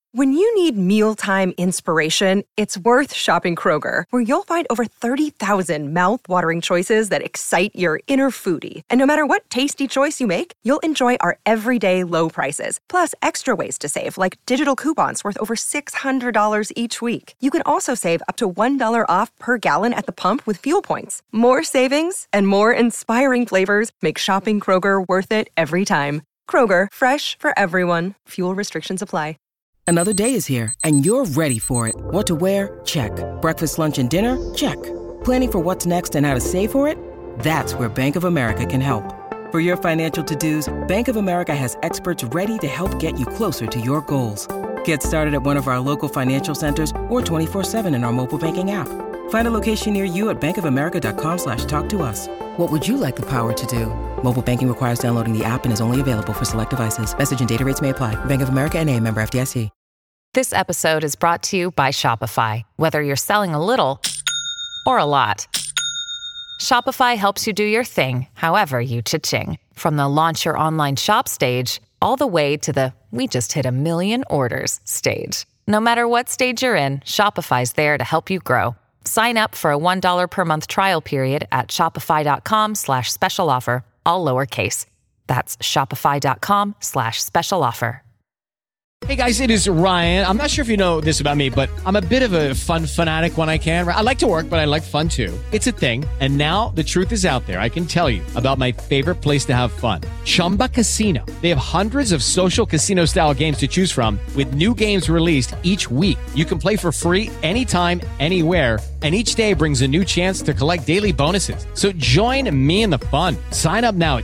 When you need mealtime inspiration, it's worth shopping Kroger, where you'll find over 30,000 mouth-watering choices that excite your inner foodie. And no matter what tasty choice you make, you'll enjoy our everyday low prices, plus extra ways to save, like digital coupons worth over $600 each week. You can also save up to $1 off per gallon at the pump with fuel points. More savings and more inspiring flavors make shopping Kroger worth it every time. Kroger, fresh for everyone. Fuel restrictions apply. Another day is here, and you're ready for it. What to wear? Check. Breakfast, lunch, and dinner? Check. Planning for what's next and how to save for it? That's where Bank of America can help. For your financial to-dos, Bank of America has experts ready to help get you closer to your goals. Get started at one of our local financial centers or 24/7 in our mobile banking app. Find a location near you at bankofamerica.com/talktous. What would you like the power to do? Mobile banking requires downloading the app and is only available for select devices. Message and data rates may apply. Bank of America NA, member FDIC. This episode is brought to you by Shopify. Whether you're selling a little or a lot, Shopify helps you do your thing, however you cha-ching. From the launch your online shop stage, all the way to the we just hit 1 million orders stage. No matter what stage you're in, Shopify's there to help you grow. Sign up for a $1 per month trial period at shopify.com/special offer, all lowercase. That's shopify.com/special offer. Hey guys, it is Ryan. I'm not sure if you know this about me, but I'm a bit of a fun fanatic when I can. I like to work, but I like fun too. It's a thing. And now the truth is out there. I can tell you about my favorite place to have fun. Chumba Casino. They have hundreds of social casino style games to choose from with new games released each week. You can play for free anytime, anywhere. And each day brings a new chance to collect daily bonuses. So join me in the fun. Sign up now at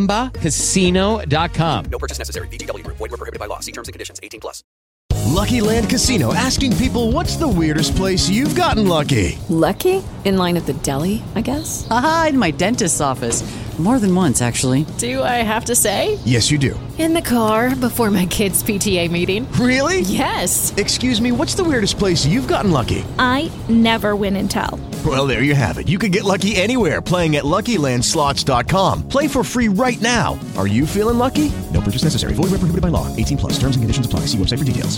ChumbaCasino.com. No purchase necessary. VGW Group. Void where prohibited by law. See terms and conditions. 18+. Lucky Land Casino, asking people, what's the weirdest place you've gotten lucky? Lucky? In line at the deli, I guess? Aha, in my dentist's office. More than once, actually. Do I have to say? Yes, you do. In the car before my kids' PTA meeting. Really? Yes. Excuse me, what's the weirdest place you've gotten lucky? I never win and tell. Well, there you have it. You can get lucky anywhere, playing at LuckyLandSlots.com. Play for free right now. Are you feeling lucky? No purchase necessary. Void where prohibited by law. 18+. Terms and conditions apply. See website for details.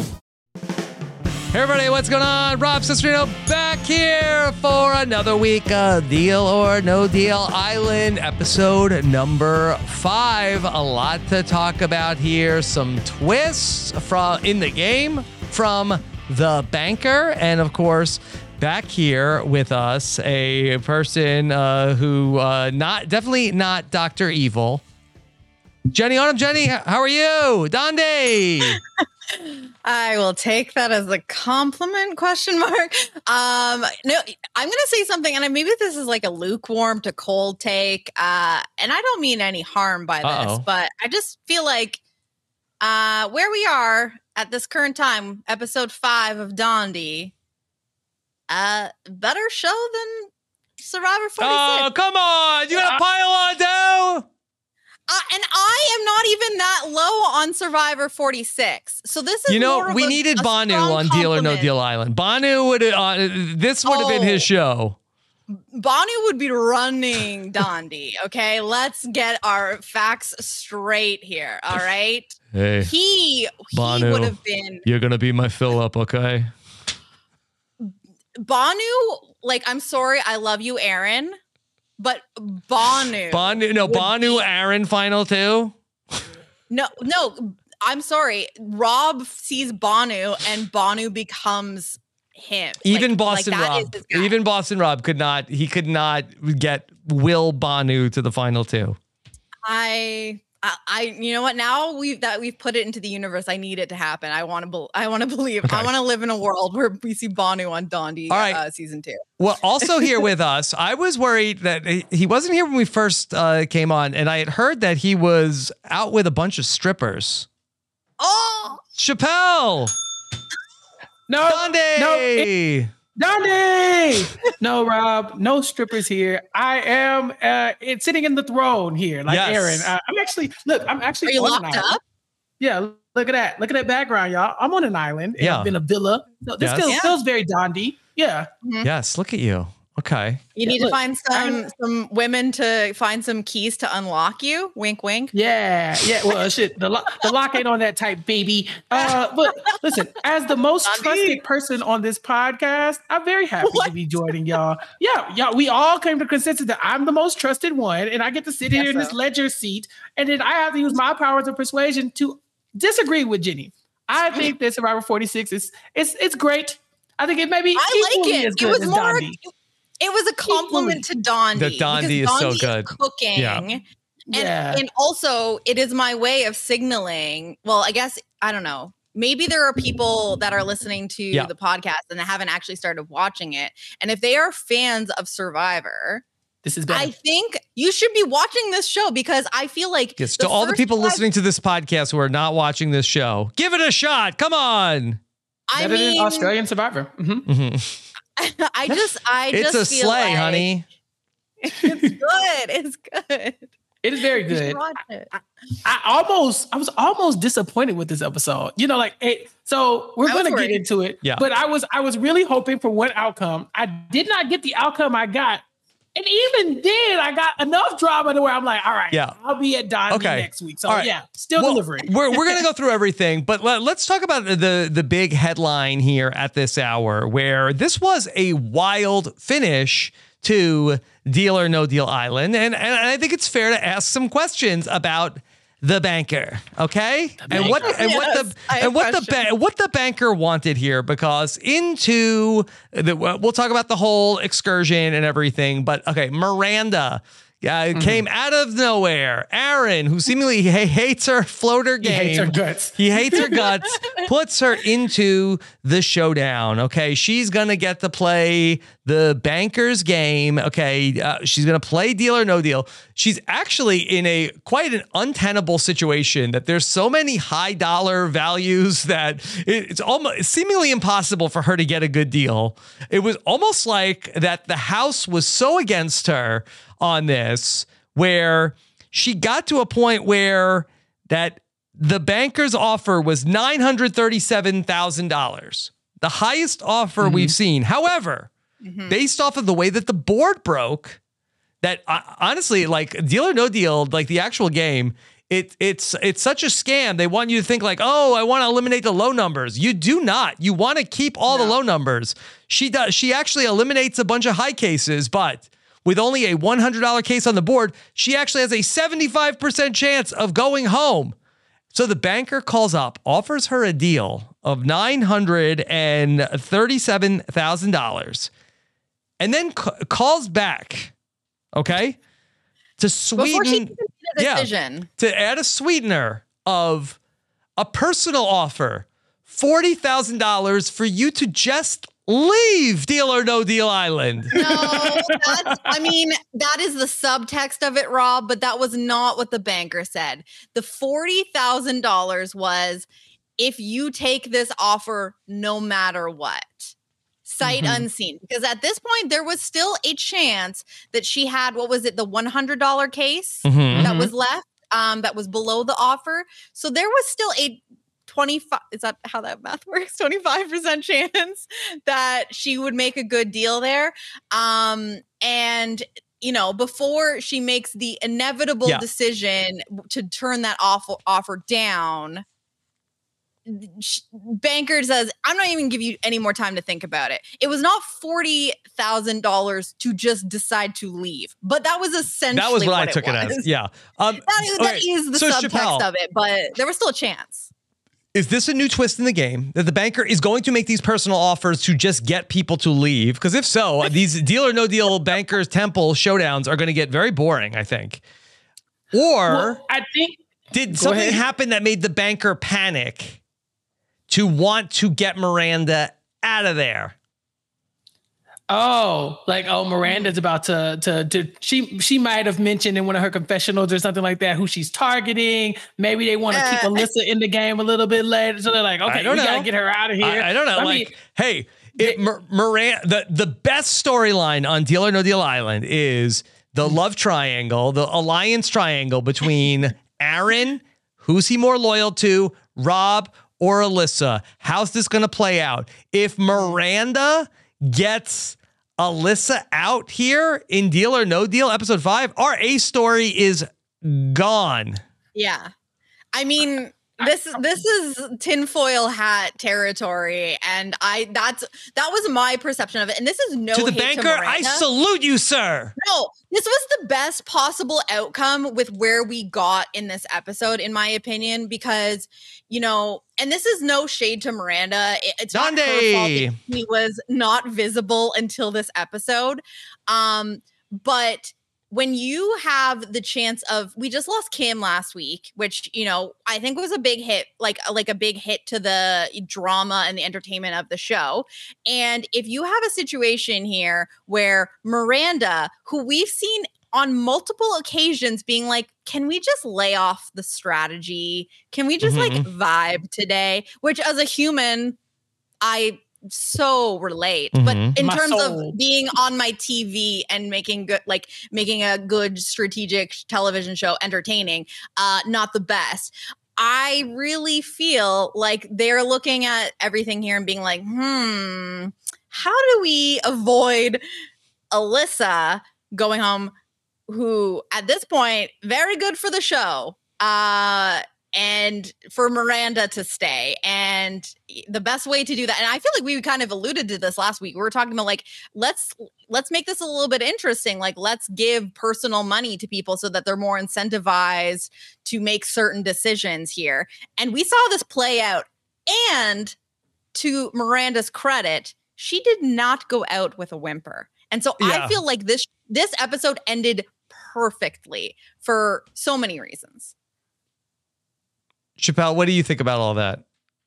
Hey everybody, what's going on? Rob Cesternino back here for another week of Deal or No Deal Island, episode number 5. A lot to talk about here. Some twists in the game from the banker, and of course, back here with us, a person who definitely not Dr. Evil. Jenny Onum. Jenny, how are you? Donde? I will take that as a compliment, question mark. No, I'm going to say something, and maybe this is like a lukewarm to cold take, and I don't mean any harm by this, but I just feel like where we are at this current time, episode 5 of Dondi, better show than Survivor 46. Oh, come on. You got a pile on dough? And I am not even that low on Survivor 46. So this is we needed Banu on Deal or No Deal Island. Banu would this would have been his show. Banu would be running Dondi. Okay, let's get our facts straight here. All right. Hey, he Banu, would have been. You're gonna be my fill-up, okay? Banu, I'm sorry, I love you, Aaron. But Banu, Aaron final too? No, I'm sorry. Rob sees Banu and Banu becomes him. Even Boston Rob could not get Will Banu to the final 2. I you know what? Now we've put it into the universe. I need it to happen. I want to believe. Okay. I want to live in a world where we see Banu on Dondi season 2. Well, also here with us, I was worried that he wasn't here when we first came on, and I had heard that he was out with a bunch of strippers. Oh, Chappelle! No, Dondi! Dondi! No, Rob, no strippers here. I am sitting in the throne here, like yes. Aaron. I'm actually. Are you locked up? Yeah, look at that. Look at that background, y'all. I'm on an island. Yeah. I'm in a villa. So this feels very Dondi. Yeah. Mm-hmm. Yes, look at you. Okay. You need to find some women to find some keys to unlock you. Wink, wink. Yeah. Well, shit, the lock ain't on that type, baby. But listen, as the most trusted person on this podcast, I'm very happy to be joining y'all. Yeah, we all came to consensus that I'm the most trusted one, and I get to sit here in this ledger seat, and then I have to use my powers of persuasion to disagree with Jenny. I think that Survivor 46 it's great. I think it may be equally as good as Dondi. It was a compliment to Dondi. The Dondi is so good. Cooking. Yeah. And also, it is my way of signaling. Well, I guess, I don't know. Maybe there are people that are listening to the podcast and they haven't actually started watching it. And if they are fans of Survivor, this is better. I think you should be watching this show because I feel like yes, to all the people listening to this podcast who are not watching this show, give it a shot. Come on. Better than Australian Survivor. Mm-hmm. Mm-hmm. I just it's a feel slay, like honey. It's good. It's good. It is very good. I was almost disappointed with this episode. You know, so we're going to get into it. Yeah. But I was really hoping for one outcome. I did not get the outcome I got. And even then, I got enough drama to where I'm like, all right, I'll be at Dondi next week. So still delivering. We're going to go through everything, but let's talk about the big headline here at this hour, where this was a wild finish to Deal or No Deal Island. And I think it's fair to ask some questions about the banker, okay? And what the banker wanted here, because we'll talk about the whole excursion and everything, but okay, Miranda came out of nowhere. Aaron, who seemingly hates her floater game. He hates her guts. He hates her guts, puts her into the showdown. Okay, she's going to get to play the banker's game. Okay, she's going to play Deal or No Deal. She's actually in quite an untenable situation that there's so many high dollar values that it's almost seemingly impossible for her to get a good deal. It was almost like that the house was so against her on this, where she got to a point where that the banker's offer was $937,000, the highest offer we've seen. However, based off of the way that the board broke, that honestly, like Deal or No Deal, like the actual game, it's such a scam. They want you to think like, oh, I want to eliminate the low numbers. You do not. You want to keep all the low numbers. She does. She actually eliminates a bunch of high cases, but with only a $100 case on the board, she actually has a 75% chance of going home. So the banker calls up, offers her a deal of $937,000, and then calls back, okay, to sweeten, to add a sweetener of a personal offer, $40,000 for you to just leave Deal or No Deal Island. No, that is the subtext of it, Rob, but that was not what the banker said. The $40,000 was, if you take this offer no matter what, sight unseen. Because at this point, there was still a chance that she had, what was it, the $100 case that was left, that was below the offer. So there was still a 25, is that how that math works? 25% chance that she would make a good deal there. And, you know, before she makes the inevitable decision to turn that offer down, banker says, I'm not even give you any more time to think about it. It was not $40,000 to just decide to leave, but that was essentially that was what I took it as. Yeah. That is the subtext Chappelle, of it, but there was still a chance. Is this a new twist in the game that the banker is going to make these personal offers to just get people to leave? Because if so, these Deal or No Deal bankers temple showdowns are going to get very boring, I think. Or I think did something happen that made the banker panic to want to get Miranda out of there? Miranda's about to she might have mentioned in one of her confessionals or something like that who she's targeting. Maybe they want to keep Alyssa in the game a little bit later. So they're like, okay, we got to get her out of here. I don't know. Miranda, the best storyline on Deal or No Deal Island is the love triangle, the alliance triangle between Aaron, who's he more loyal to, Rob, or Alyssa. How's this going to play out? If Miranda gets Alyssa out here in Deal or No Deal, episode 5. Our A story is gone. Yeah. I mean, this is tinfoil hat territory, and that was my perception of it. And this is no to the hate banker. to I salute you, sir. No, this was the best possible outcome with where we got in this episode, in my opinion, because and this is no shade to Miranda. It's not her fault that he was not visible until this episode, but when you have the chance of, we just lost Kim last week, which, I think was a big hit, like a big hit to the drama and the entertainment of the show. And if you have a situation here where Miranda, who we've seen on multiple occasions being like, can we just lay off the strategy? Can we just vibe today? Which as a human, I so relate, but in terms of being on my TV and making a good strategic television show entertaining, not the best. I really feel like they're looking at everything here and being like, how do we avoid Alyssa going home, who at this point, very good for the show, and for Miranda to stay. And the best way to do that, and I feel like we kind of alluded to this last week. We were talking about like, let's make this a little bit interesting. Like, let's give personal money to people so that they're more incentivized to make certain decisions here. And we saw this play out. And to Miranda's credit, she did not go out with a whimper. And so I feel like this episode ended perfectly for so many reasons. Chappelle, what do you think about all that?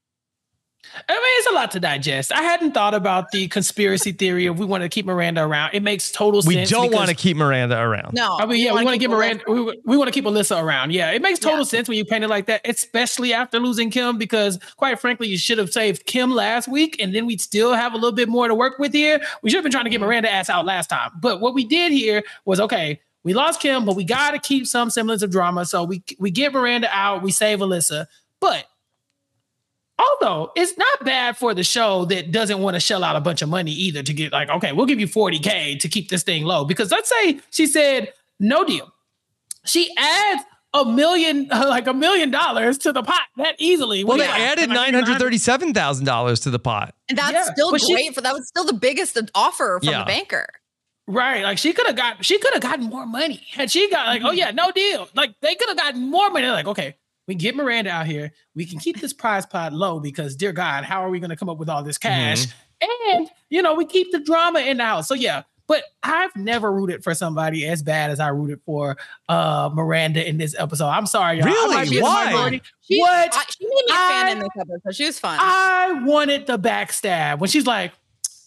I mean, it's a lot to digest. I hadn't thought about the conspiracy theory of we want to keep Miranda around. It makes total sense. We don't want to keep Miranda around. No. I mean, we want to keep Miranda. We want to keep Alyssa around. Yeah, it makes total sense when you paint it like that, especially after losing Kim, because quite frankly, you should have saved Kim last week, and then we'd still have a little bit more to work with here. We should have been trying to get Miranda ass out last time. But what we did here was, okay, we lost Kim, but we got to keep some semblance of drama. So we get Miranda out, we save Alyssa. But although it's not bad for the show that doesn't want to shell out a bunch of money either to get like, okay, we'll give you $40K to keep this thing low. Because let's say she said no deal. She adds $1 million to the pot that easily. Well, they added $937,000 to the pot. And that's still great. That was still the biggest offer from the banker. Right. Like she could have gotten more money. Had she got like, oh yeah, no deal. Like they could have gotten more money. They're like, okay, we can get Miranda out here. We can keep this prize pot low because, dear God, how are we going to come up with all this cash? And, we keep the drama in the house. So, yeah. But I've never rooted for somebody as bad as I rooted for Miranda in this episode. I'm sorry, y'all. Really? Why? She made me a fan in this episode. She was fun. I wanted the backstab. When she's like,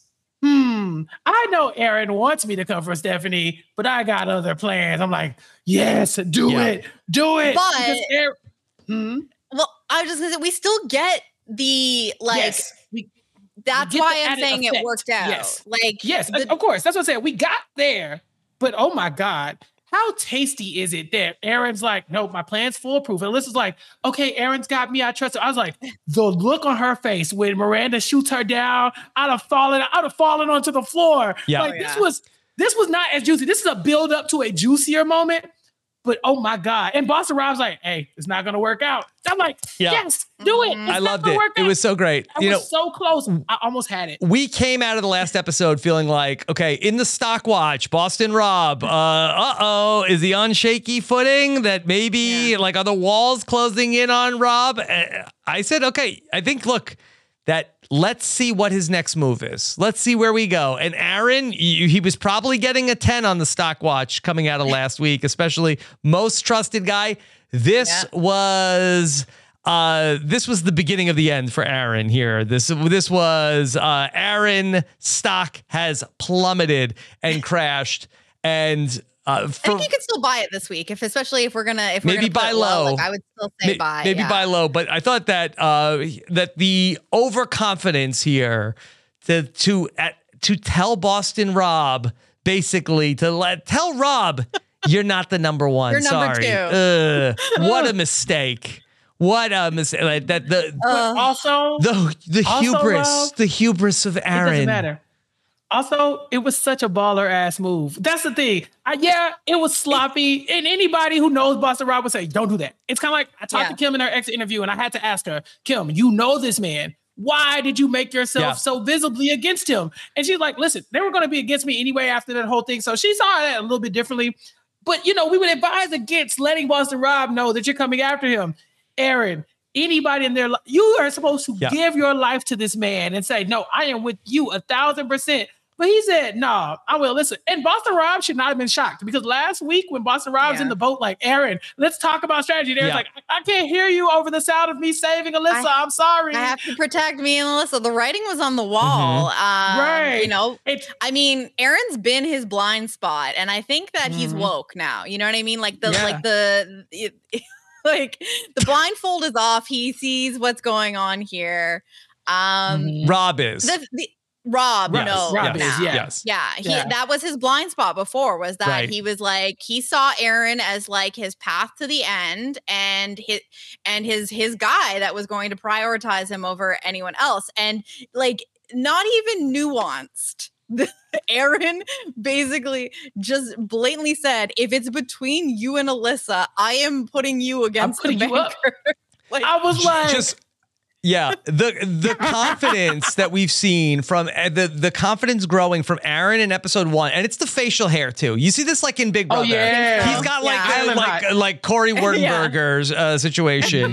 I know Aaron wants me to come for Stephanie, but I got other plans. I'm like, yes, do it. But well, I was just gonna say we still get the that's why I'm saying effect. It worked out. Yes, of course. That's what I'm saying. We got there, but oh my God, how tasty is it that Aaron's like, nope, my plan's foolproof. And Alyssa's like, okay, Aaron's got me. I trust her. I was like, the look on her face when Miranda shoots her down, I'd have fallen onto the floor. Yeah. This was not as juicy. This is a build up to a juicier moment. But oh my God. And Boston Rob's like, hey, it's not going to work out. I'm like, yes, do it. I loved it. It was so great. I was so close. I almost had it. We came out of the last episode feeling like, okay, in the stock watch, Boston Rob, is he on shaky footing that maybe are the walls closing in on Rob? I said, okay, I think, look, that let's see what his next move is. Let's see where we go. And Aaron, he was probably getting a 10 on the stock watch coming out of last week, especially most trusted guy. This was the beginning of the end for Aaron here. This was Aaron stock has plummeted and crashed. And I think you could still buy it this week, especially if we're gonna buy low. I would still say buy. Maybe buy low, but I thought that that the overconfidence here to tell Boston Rob basically tell Rob you're not the number one. You're Sorry, number 2. What a mistake. What a mistake! Also the hubris, Rob, the hubris of Aaron. It doesn't matter. Also, it was such a baller ass move. That's the thing. It was sloppy. And anybody who knows Boston Rob would say, don't do that. It's kind of like I talked to Kim in her exit interview and I had to ask her, Kim, you know this man. Why did you make yourself so visibly against him? And she's like, listen, they were going to be against me anyway after that whole thing. So she saw that a little bit differently. But, we would advise against letting Boston Rob know that you're coming after him. Aaron, anybody in their life, you are supposed to give your life to this man and say, no, I am with you 1,000%. But he said, no, I will listen. And Boston Rob should not have been shocked because last week when Boston Rob was in the boat, like, Aaron, let's talk about strategy. There's like, I can't hear you over the sound of me saving Alyssa. I'm sorry. I have to protect me and Alyssa. The writing was on the wall. Right. I mean, Aaron's been his blind spot. And I think that he's woke now. You know what I mean? Like the blindfold is off. He sees what's going on here. Rob is. Rob knows now. Yes. That was his blind spot before, was that he was like, he saw Aaron as like his path to the end and his guy that was going to prioritize him over anyone else. And like, not even nuanced. Aaron basically just blatantly said, if it's between you and Alyssa, I am putting you against the banker. Like, I was like... the confidence that we've seen from the confidence growing from Aaron in episode 1, and it's the facial hair too. You see this like in Big Brother. He's got like Corey Werdenberger's situation.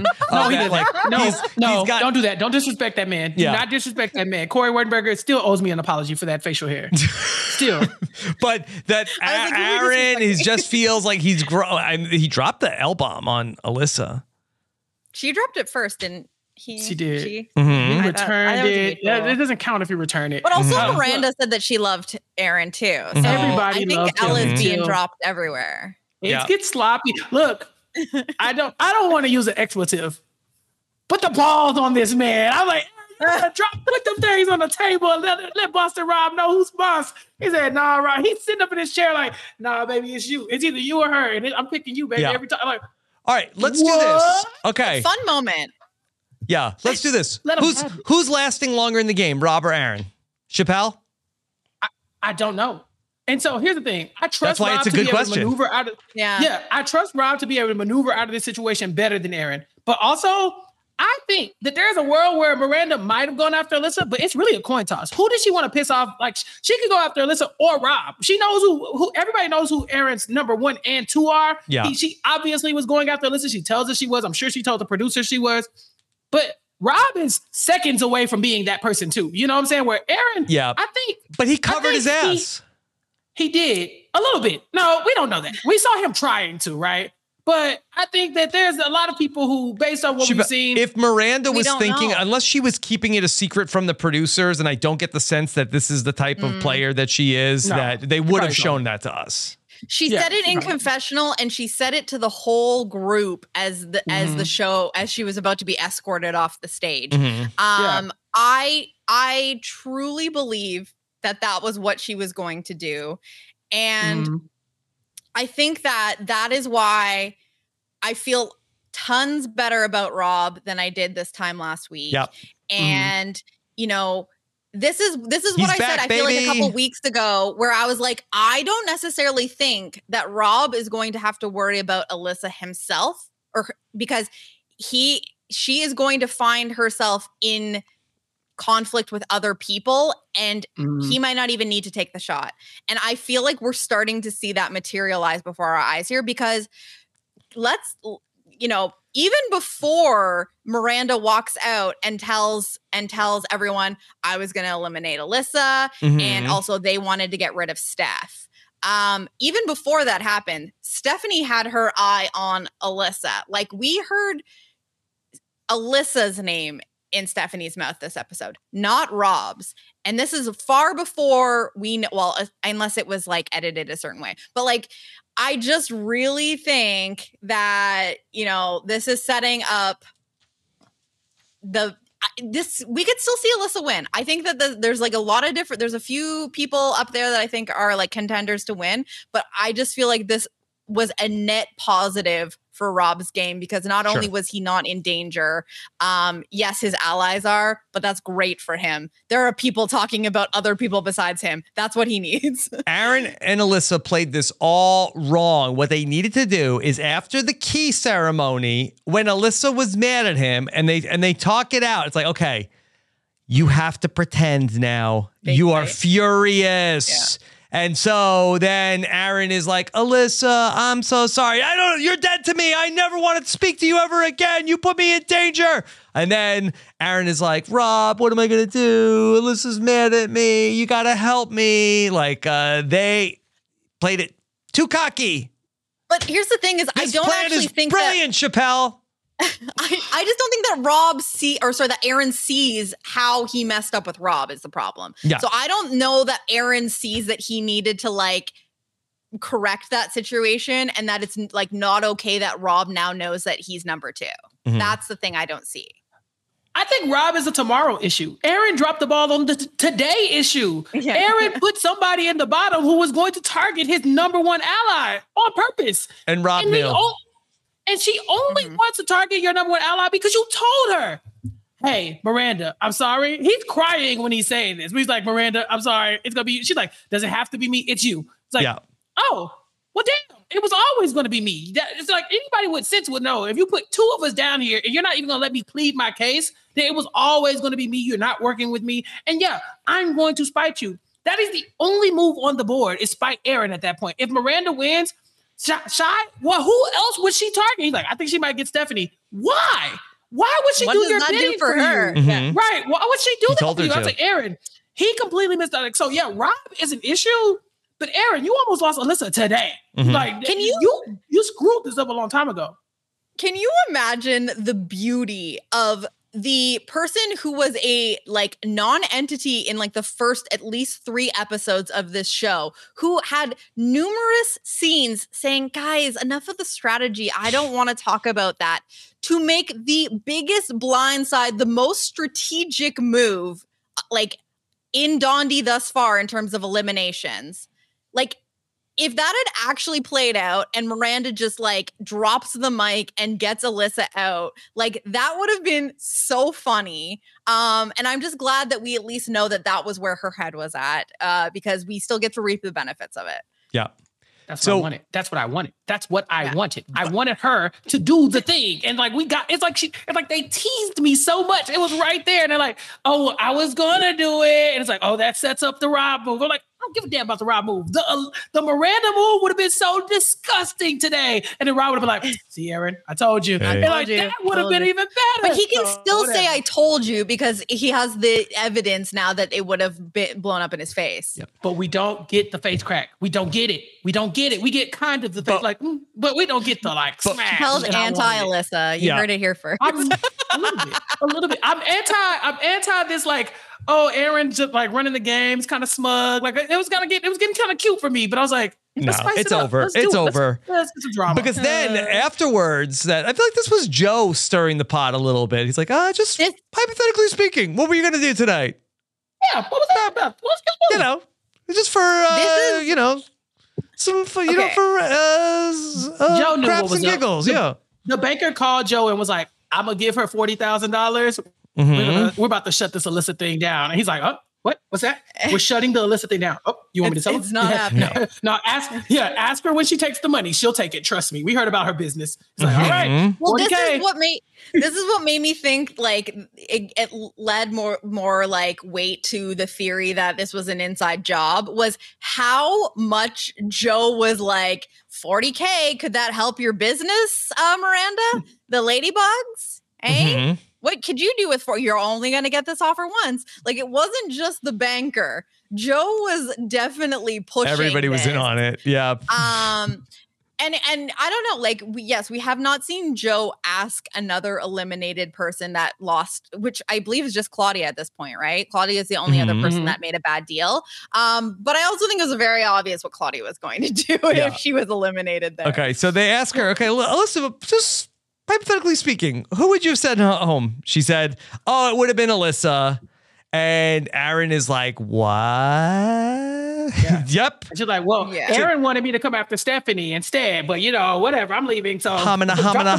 Don't do that. Don't disrespect that man. Do not disrespect that man. Corey Werdenberger still owes me an apology for that facial hair. Still, but that Aaron just feels like he's growing. He dropped the L-bomb on Alyssa. She dropped it first, and she did. He returned it. It doesn't count if you return it. But also Miranda said that she loved Aaron too. So everybody loved him. I think L is being dropped everywhere. It gets sloppy. Look, I don't want to use an expletive. Put the balls on this man. I'm like, put them things on the table and let Boston Rob know who's boss. He said, nah, Rob. He's sitting up in his chair like, nah, baby, it's you. It's either you or her. And I'm picking you, baby, every time. I'm like, all right, let's do this. Okay. Fun moment. Yeah, let's do this. Who's lasting longer in the game, Rob or Aaron? Chappelle? I don't know. And so here's the thing. I trust That's why Rob it's a to good be able question. to maneuver out of I trust Rob to be able to maneuver out of this situation better than Aaron. But also, I think that there's a world where Miranda might have gone after Alyssa, but it's really a coin toss. Who does she want to piss off? Like, she could go after Alyssa or Rob. She knows who everybody knows who Aaron's number 1 and 2 are. Yeah. She obviously was going after Alyssa. She tells us she was. I'm sure she told the producer she was. But Rob is seconds away from being that person too. You know what I'm saying? Where Aaron, I think. But he covered his ass. He did. A little bit. No, we don't know that. We saw him trying to, right? But I think that there's a lot of people who, based on what we've seen. If Miranda was thinking, unless she was keeping it a secret from the producers, and I don't get the sense that this is the type of player that she is, that they would have shown that to us. She said it in confessional, and she said it to the whole group as the show, as she was about to be escorted off the stage. I truly believe that was what she was going to do. And I think that is why I feel tons better about Rob than I did this time last week. Yep. And, this is what I said, I feel like a couple weeks ago, where I was like, I don't necessarily think that Rob is going to have to worry about Alyssa himself, because she is going to find herself in conflict with other people, and he might not even need to take the shot. And I feel like we're starting to see that materialize before our eyes here, because even before Miranda walks out and tells everyone, I was going to eliminate Alyssa, and also they wanted to get rid of Steph. Even before that happened, Stephanie had her eye on Alyssa. Like, we heard Alyssa's name in Stephanie's mouth this episode, not Rob's. And this is far before we know, well, unless it was like edited a certain way. But like, I just really think that, this is setting up we could still see Alyssa win. I think that there's like a lot of there's a few people up there that I think are like contenders to win, but I just feel like this was a net positive for Rob's game, because not only was he not in danger, yes, his allies are, but that's great for him. There are people talking about other people besides him. That's what he needs. Aaron and Alyssa played this all wrong. What they needed to do is after the key ceremony, when Alyssa was mad at him and they talk it out, it's like, okay, you have to pretend now. You are furious. Yeah. And so then Aaron is like, Alyssa, I'm so sorry. You're dead to me. I never wanted to speak to you ever again. You put me in danger. And then Aaron is like, Rob, what am I going to do? Alyssa's mad at me. You got to help me. Like, they played it too cocky. But here's the thing is, I don't actually think brilliant, Chappelle. I just don't think that Aaron sees how he messed up with Rob is the problem. Yeah. So I don't know that Aaron sees that he needed to like correct that situation, and that it's like not okay that Rob now knows that he's number 2. Mm-hmm. That's the thing I don't see. I think Rob is a tomorrow issue. Aaron dropped the ball on the today issue. Yeah. Aaron put somebody in the bottom who was going to target his number 1 ally on purpose. And Rob knew. And she only wants to target your number 1 ally because you told her, hey, Miranda, I'm sorry. He's crying when he's saying this. He's like, Miranda, I'm sorry. It's going to be you. She's like, does it have to be me? It's you. It's like, oh, well, damn. It was always going to be me. It's like anybody with sense would know. If you put 2 of us down here and you're not even going to let me plead my case, then it was always going to be me. You're not working with me. And yeah, I'm going to spite you. That is the only move on the board is spite Aaron at that point. If Miranda wins, Shy? Well, who else would she target? He's like, I think she might get Stephanie. Why? Why would she do your bidding for her? Mm-hmm. Yeah. Right. Why would she do that for you? I was like, Aaron, he completely missed out. So yeah, Rob is an issue, but Aaron, you almost lost Alyssa today. Mm-hmm. Like, can you screwed this up a long time ago. Can you imagine the beauty of the person who was a like non-entity in like the first at least 3 episodes of this show, who had numerous scenes saying, guys, enough of the strategy. I don't want to talk about that, to make the biggest blindside, the most strategic move like in Dondi thus far in terms of eliminations. Like, if that had actually played out and Miranda just like drops the mic and gets Alyssa out, like that would have been so funny. And I'm just glad that we at least know that that was where her head was at, because we still get to reap the benefits of it. Yeah. That's what I wanted. That's what I wanted. That's what I wanted. I wanted her to do the thing. And like it's like they teased me so much. It was right there. And they're like, oh, I was gonna do it. And it's like, oh, that sets up the Rob move. I'm like, I don't give a damn about the Rob move. The Miranda move would have been so disgusting today. And then Rob would have been like, see, Aaron, I told you. Hey. And like that would have been even better. But he can still say I told you, because he has the evidence now that it would have been blown up in his face. Yep. But we don't get the face crack. We don't get it. We don't get it. We get kind of the face but we don't get the like smash. Held anti-Alyssa. You heard it here first. A little bit. I'm anti this like, oh, Aaron just like running the games, kind of smug. Like it was getting kind of cute for me, but I was like, no, it's over. It's over. Let's get some drama. Because then afterwards, I feel like this was Joe stirring the pot a little bit. He's like, just hypothetically speaking, what were you going to do tonight? Yeah, what was that about? Just for some for Joe knew craps what was and giggles. The banker called Joe and was like, I'm gonna give her $40,000. Mm-hmm. We're about to shut this Alyssa thing down. And he's like, oh, what? What's that? We're shutting the Alyssa thing down. Oh, you want me to tell her? It's not happening. No, ask her when she takes the money. She'll take it. Trust me. We heard about her business. It's like, all right. Well, this is what made me think like it led more like weight to the theory that this was an inside job, was how much Joe was like, $40K, could that help your business, Miranda? The ladybugs? Eh? What could you do with you're only going to get this offer once? Like, it wasn't just the banker. Joe was definitely pushing. Everybody was in on it. Yeah. And I don't know, like, we have not seen Joe ask another eliminated person that lost, which I believe is just Claudia at this point, right? Claudia is the only other person that made a bad deal. But I also think it was very obvious what Claudia was going to do if she was eliminated there. Okay, so they ask her, okay, Alyssa, just hypothetically speaking, who would you have sent home? She said, oh, it would have been Alyssa. And Aaron is like, what? Yep. And she's like, well, Aaron wanted me to come after Stephanie instead, but whatever, I'm leaving. So Hamina.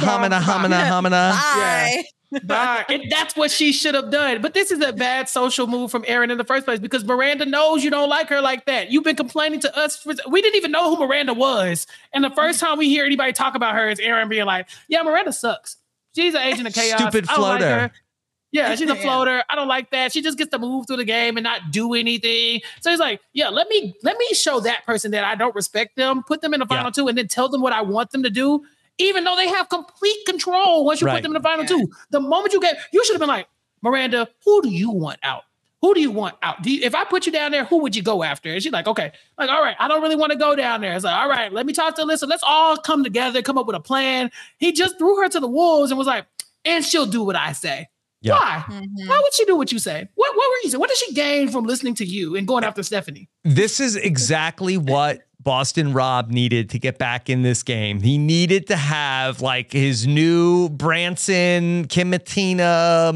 Bye. Bye. And that's what she should have done. But this is a bad social move from Aaron in the first place because Miranda knows you don't like her like that. You've been complaining to us. We didn't even know who Miranda was. And the first time we hear anybody talk about her is Aaron being like, yeah, Miranda sucks. She's an agent of chaos. Stupid floater. I don't like her. Yeah, she's a floater. I don't like that. She just gets to move through the game and not do anything. So he's like, yeah, let me show that person that I don't respect them, put them in the final two, and then tell them what I want them to do, even though they have complete control once you put them in the final two. The moment you should have been like, Miranda, who do you want out? Who do you want out? If I put you down there, who would you go after? And she's like, okay. Like, all right, I don't really want to go down there. It's like, all right, let me talk to Alyssa. Let's all come together, come up with a plan. He just threw her to the wolves and was like, and she'll do what I say. Yeah. Why? Mm-hmm. Why would she do what you say? What were you saying? What did she gain from listening to you and going after Stephanie? This is exactly what Boston Rob needed to get back in this game. He needed to have like his new Branson, Kim Matina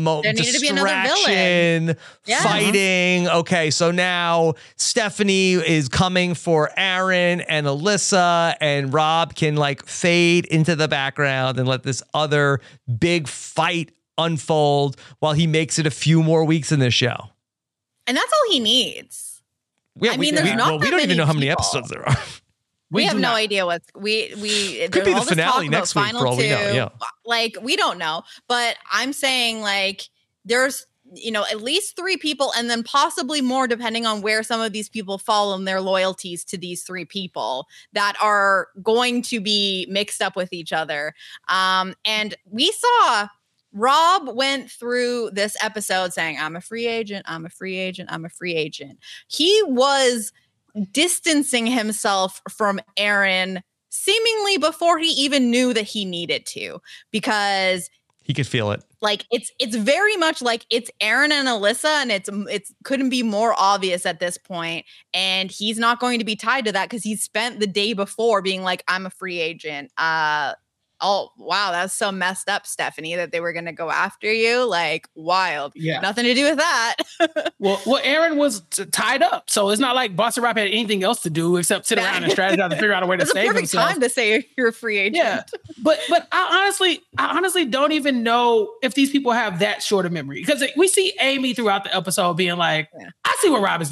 distraction, fighting. Okay, so now Stephanie is coming for Aaron and Alyssa, and Rob can like fade into the background and let this other big fight unfold while he makes it a few more weeks in this show. And that's all he needs. We don't even know how many episodes there are. We have no idea what's could be the finale next week for all we know. Yeah. Like we don't know, but I'm saying like there's at least 3 people and then possibly more depending on where some of these people fall in their loyalties to these 3 people that are going to be mixed up with each other. And we saw Rob went through this episode saying, I'm a free agent, I'm a free agent, I'm a free agent. He was distancing himself from Aaron seemingly before he even knew that he needed to, because he could feel it. Like it's very much like it's Aaron and Alyssa, and it's couldn't be more obvious at this point. And he's not going to be tied to that because he spent the day before being like, I'm a free agent. Oh, wow, that's so messed up, Stephanie, that they were going to go after you. Like, wild. Yeah. Nothing to do with that. well, Aaron was tied up. So it's not like Boston Rob had anything else to do except sit around and strategize to figure out a way to save himself. It's a perfect time to say you're a free agent. Yeah. But I honestly don't even know if these people have that short of memory. Because we see Amy throughout the episode being like, I see what Rob is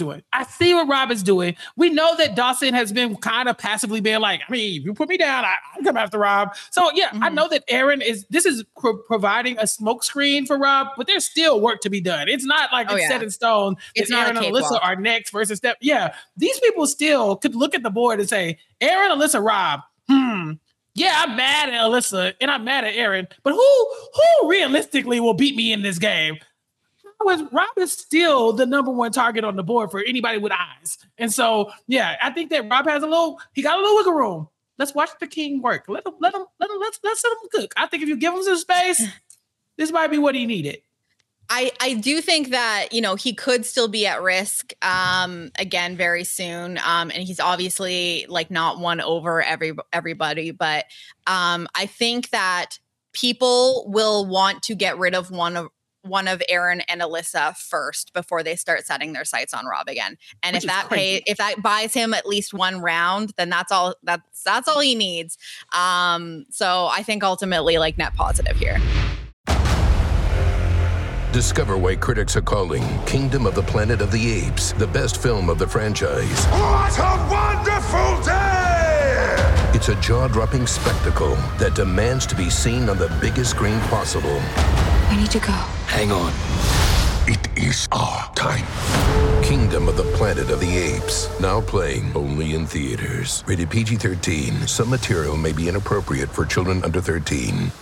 doing. We know that Dawson has been kind of passively being like, I mean, if you put me down, I come after Rob. So yeah, I know that Aaron is providing a smokescreen for Rob, but there's still work to be done. It's not like it's set in stone. It's Aaron and Alyssa are next versus Steph. Yeah, these people still could look at the board and say, Aaron, Alyssa, Rob. Yeah, I'm mad at Alyssa and I'm mad at Aaron, but who realistically will beat me in this game? Rob is still the number 1 target on the board for anybody with eyes. And so, yeah, I think that Rob has he got a little wiggle room. Let's watch the king work. Let's let him cook. I think if you give him some space, this might be what he needed. I do think that, he could still be at risk again very soon. And he's obviously like not won over everybody. But I think that people will want to get rid of one of Aaron and Alyssa first before they start setting their sights on Rob again. And if that buys him at least 1 round, then that's all he needs. So I think ultimately like net positive here. Discover why critics are calling Kingdom of the Planet of the Apes the best film of the franchise. What a wonderful day! It's a jaw-dropping spectacle that demands to be seen on the biggest screen possible. We need to go. Hang on. It is our time. Kingdom of the Planet of the Apes. Now playing only in theaters. Rated PG-13. Some material may be inappropriate for children under 13.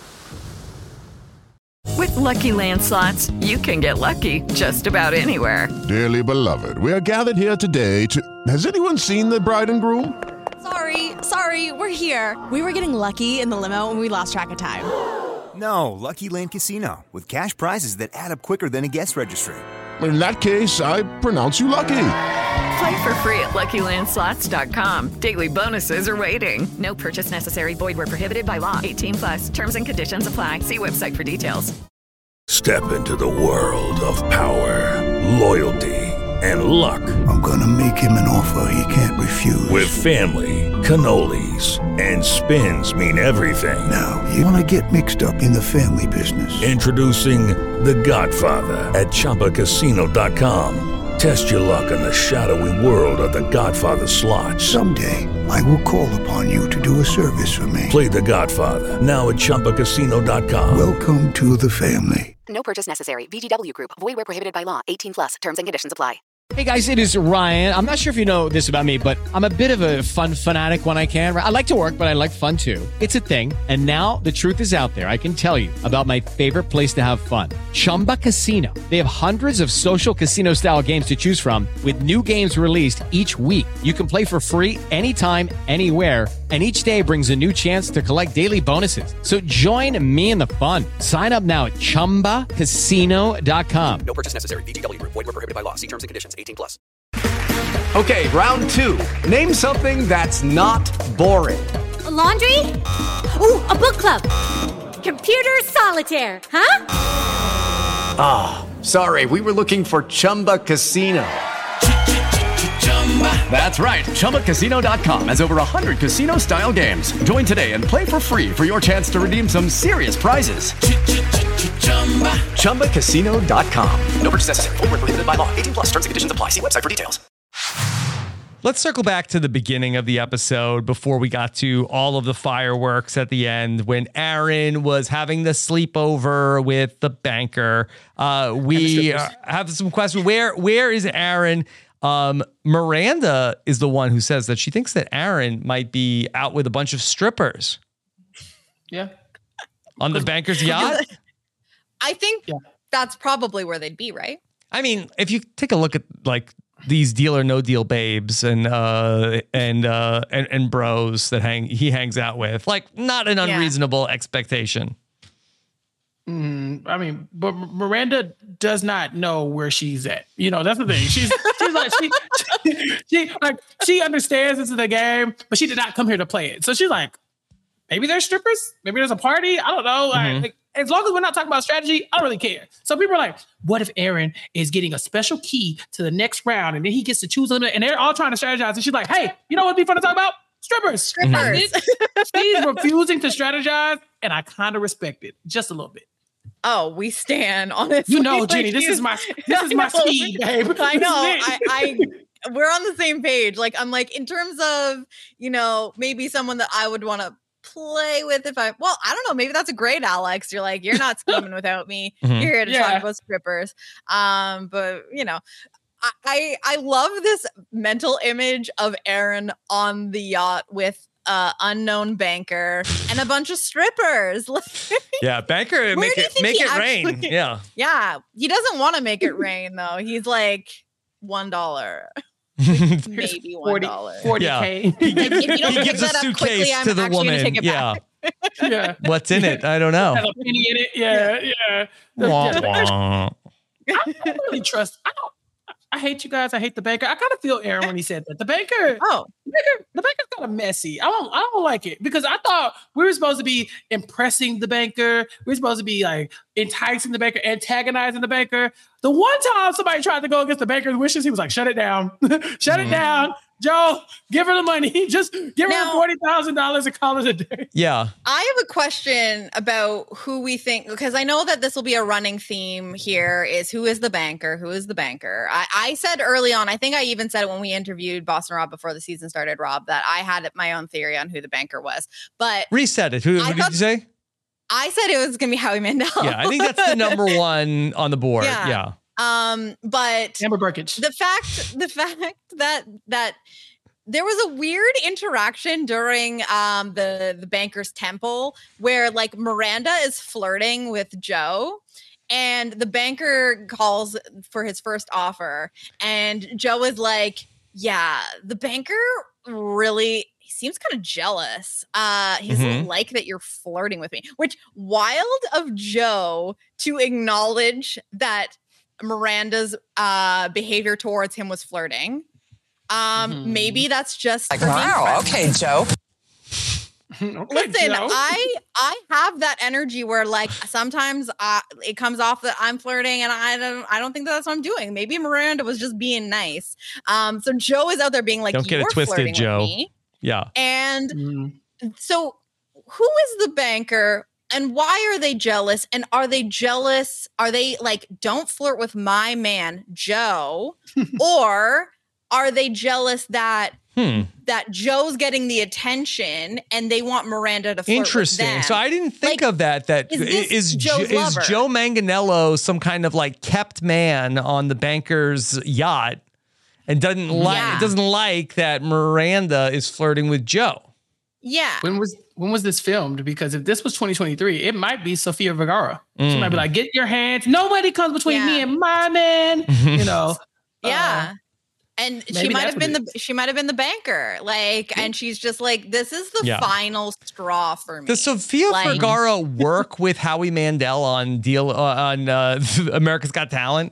With Lucky Land Slots, you can get lucky just about anywhere. Dearly beloved, we are gathered here today to... Has anyone seen the bride and groom? Sorry, we're here. We were getting lucky in the limo and we lost track of time. No, Lucky Land Casino, with cash prizes that add up quicker than a guest registry. In that case, I pronounce you lucky. Play for free at LuckyLandSlots.com. Daily bonuses are waiting. No purchase necessary. Void where prohibited by law. 18+. Terms and conditions apply. See website for details. Step into the world of power, loyalty, and luck. I'm gonna make him an offer he can't refuse. With family, cannolis, and spins mean everything. Now, you wanna get mixed up in the family business. Introducing The Godfather at ChumbaCasino.com. Test your luck in the shadowy world of The Godfather slot. Someday, I will call upon you to do a service for me. Play The Godfather now at ChumbaCasino.com. Welcome to the family. No purchase necessary. VGW Group. Void where prohibited by law. 18+. Terms and conditions apply. Hey guys, it is Ryan. I'm not sure if you know this about me, but I'm a bit of a fun fanatic when I can. I like to work, but I like fun too. It's a thing. And now the truth is out there. I can tell you about my favorite place to have fun. Chumba Casino. They have hundreds of social casino style games to choose from with new games released each week. You can play for free anytime, anywhere. And each day brings a new chance to collect daily bonuses. So join me in the fun. Sign up now at ChumbaCasino.com. No purchase necessary. VGW Group. Void where prohibited by law. See terms and conditions. 18+. Okay, round two. Name something that's not boring. A laundry? Ooh, a book club. Computer solitaire, huh? Ah, sorry, we were looking for Chumba Casino. That's right, ChumbaCasino.com has over 100 casino-style games. Join today and play for free for your chance to redeem some serious prizes. ChumbaCasino.com. No purchase necessary. Void where prohibited by law. 18+. Terms and conditions apply. See website for details. Let's circle back to the beginning of the episode before we got to all of the fireworks at the end when Aaron was having the sleepover with the banker. We have some questions. Where is Aaron? Miranda is the one who says that she thinks that Aaron might be out with a bunch of strippers. Yeah. On the banker's yacht? I think that's probably where they'd be, right? I mean, if you take a look at like these Deal or No Deal babes and bros that he hangs out with, like not an unreasonable expectation. I mean, but Miranda does not know where she's at. You know, that's the thing. She's like she understands this is the game, but she did not come here to play it. So she's like, maybe there's strippers, maybe there's a party. I don't know. Like, as long as we're not talking about strategy, I don't really care. So people are like, what if Aaron is getting a special key to the next round and then he gets to choose them and they're all trying to strategize and she's like, hey, you know what'd be fun to talk about? Strippers. She's refusing to strategize and I kind of respect it just a little bit. Oh, we stand, honestly. You know, Jenny, this is my speed, babe. I know. We're on the same page. Like, I'm like, in terms of, you know, maybe someone that I would want to play with if I don't know, maybe that's a great Alex. You're like, you're not scheming without me. You're here to talk about strippers. But you know, I love this mental image of Aaron on the yacht with unknown banker and a bunch of strippers. Yeah, banker, make it rain. Yeah. Yeah. He doesn't want to make it rain though. He's like $1. Maybe $1. 40K. Yeah. If you don't he gives a suitcase to the woman. Take it back. Yeah. What's in it? I don't know. Has a penny in it. Yeah. Wah. I don't really trust. I hate you guys. I hate the banker. I kind of feel Aaron when he said that. The banker's kind of messy. I don't like it because I thought we were supposed to be impressing the banker. We were supposed to be like enticing the banker, antagonizing the banker. The one time somebody tried to go against the banker's wishes, he was like, shut it down. Shut it down. Joe, give her the money. Just give her $40,000 and call it a day. Yeah. I have a question about who we think, because I know that this will be a running theme here, is who is the banker? Who is the banker? I said early on, I think I even said it when we interviewed Boston Rob before the season started, Rob, that I had my own theory on who the banker was. But reset it. Who did you say? I said it was going to be Howie Mandel. Yeah, I think that's the number one on the board. Yeah. But Amber Burkage. The fact that there was a weird interaction during the banker's temple where like Miranda is flirting with Joe and the banker calls for his first offer and Joe is like, yeah, the banker really seems kind of jealous. He doesn't like that you're flirting with me, which wild of Joe to acknowledge that Miranda's behavior towards him was flirting. Maybe that's just like, wow, okay, Joe. Listen, Joe. I have that energy where like sometimes it comes off that I'm flirting, and I don't think that's what I'm doing. Maybe Miranda was just being nice. So Joe is out there being like, Don't get it twisted, flirting Joe. with me. Yeah. And so who is the banker? And why are they jealous? And are they jealous? Are they like, don't flirt with my man, Joe? Or are they jealous that Joe's getting the attention and they want Miranda to flirt Interesting. with them? So I didn't think of that. Is Joe Manganiello some kind of like kept man on the banker's yacht and doesn't like that Miranda is flirting with Joe? Yeah. When was this filmed? Because if this was 2023, it might be Sofia Vergara. She might be like, get your hands. Nobody comes between me and my man. You know. Yeah. And she might have been the banker. Like, and she's just like, this is the final straw for me. Does Sofia Vergara work with Howie Mandel on America's Got Talent?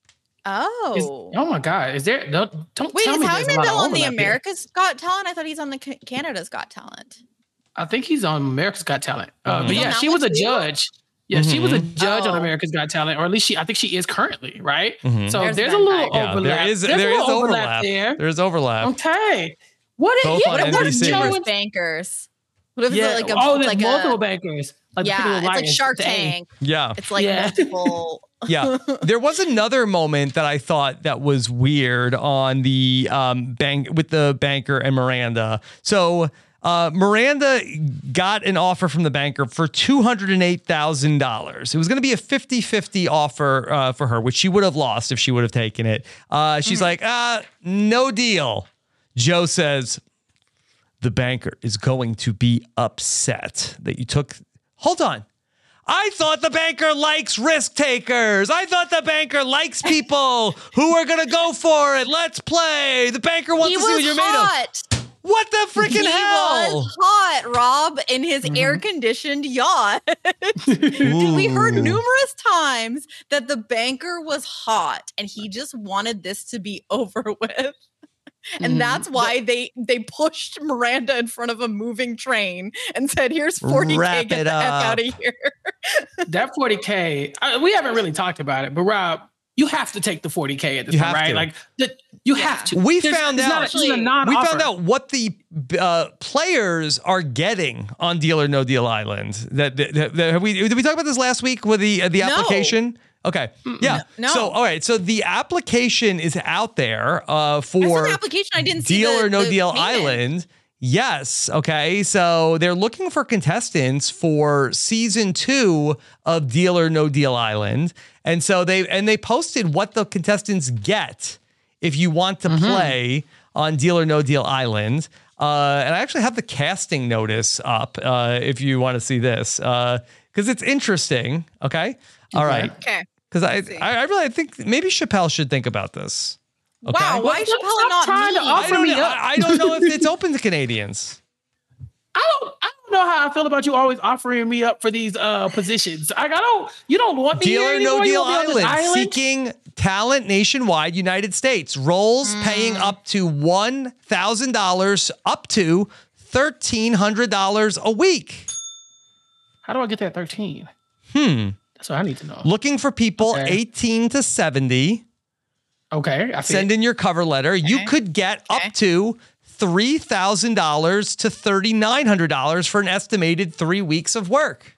Oh. Oh my God. Is there don't Wait, tell is me Howie there's a lot Mandel of on the overlap here. America's Got Talent? I thought he's on the Canada's Got Talent. I think he's on America's Got Talent. But He's on yeah, that she one was a too? judge. Yeah, she was a judge on America's Got Talent, or at least I think she is currently, right? So there's a little overlap. There is overlap there. There's overlap. Okay. What Both on What if NBC. Joe and bankers? What if Yeah. it's like there's like multiple bankers. Like the people yeah, with it's like lions. Shark Dang. Tank. Yeah. It's like multiple. Yeah. There was another moment that I thought that was weird on the bank with the banker and Miranda. So Miranda got an offer from the banker for $208,000. It was going to be a 50-50 offer for her, which she would have lost if she would have taken it. She's like, no deal. Joe says, the banker is going to be upset that you took. Hold on. I thought the banker likes risk takers. I thought the banker likes people who are going to go for it. Let's play. The banker wants to see what you're made of. What the freaking hell? He was hot, Rob, in his air-conditioned yacht. We heard numerous times that the banker was hot, and he just wanted this to be over with. And that's why they pushed Miranda in front of a moving train and said, here's $40K, Wrap get it the F up. out of here. That $40K, we haven't really talked about it, but Rob, you have to take the $40K at this point, right? to. Like, you have to. We There's- found it's out. not a- it's a non-offer. We found out what the players are getting on Deal or No Deal Island. Did we talk about this last week with the application? Okay. Yeah. No. So all right. So the application is out there I for saw the application. I didn't see Deal the, or No the Deal payment. Island. Yes. Okay. So they're looking for contestants for season 2 of Deal or No Deal Island. And so they posted what the contestants get if you want to play on Deal or No Deal Island. And I actually have the casting notice up if you want to see this because it's interesting. Okay. All right. Okay. Because I really think maybe Chappelle should think about this. Okay? Wow, why is Chappelle not trying to me? offer me up. I don't know if it's open to Canadians. I don't know how I feel about you always offering me up for these positions. You don't want me Deal here or No anymore? You Deal want me on this Island, seeking talent nationwide, United States. Roles paying up to $1,000, up to $1,300 a week. How do I get that 13? That's what I need to know. Looking for people 18 to 70. Okay. I see Send it. in your cover letter. You could get up to $3,000 to $3,900 for an estimated 3 weeks of work.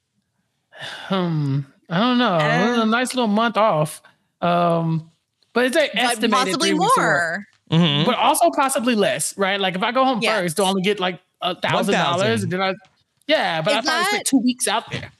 I don't know. A nice little month off. But it's an estimated possibly 3 weeks of work. more. But also possibly less, right? Like if I go home first, do I only get like $1,000? And then but I thought I spent 2 weeks out there.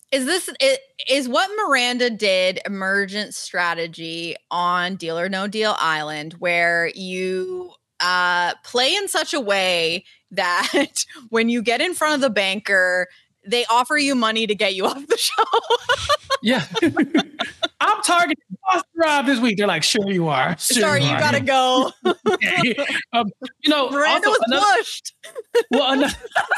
Is what Miranda did emergent strategy on Deal or No Deal Island, where you play in such a way that when you get in front of the banker, they offer you money to get you off the show? Yeah. I'm targeting Boss Rob this week. They're like, sure you are. Sure Sorry, you are. gotta go. also Miranda was pushed. Well,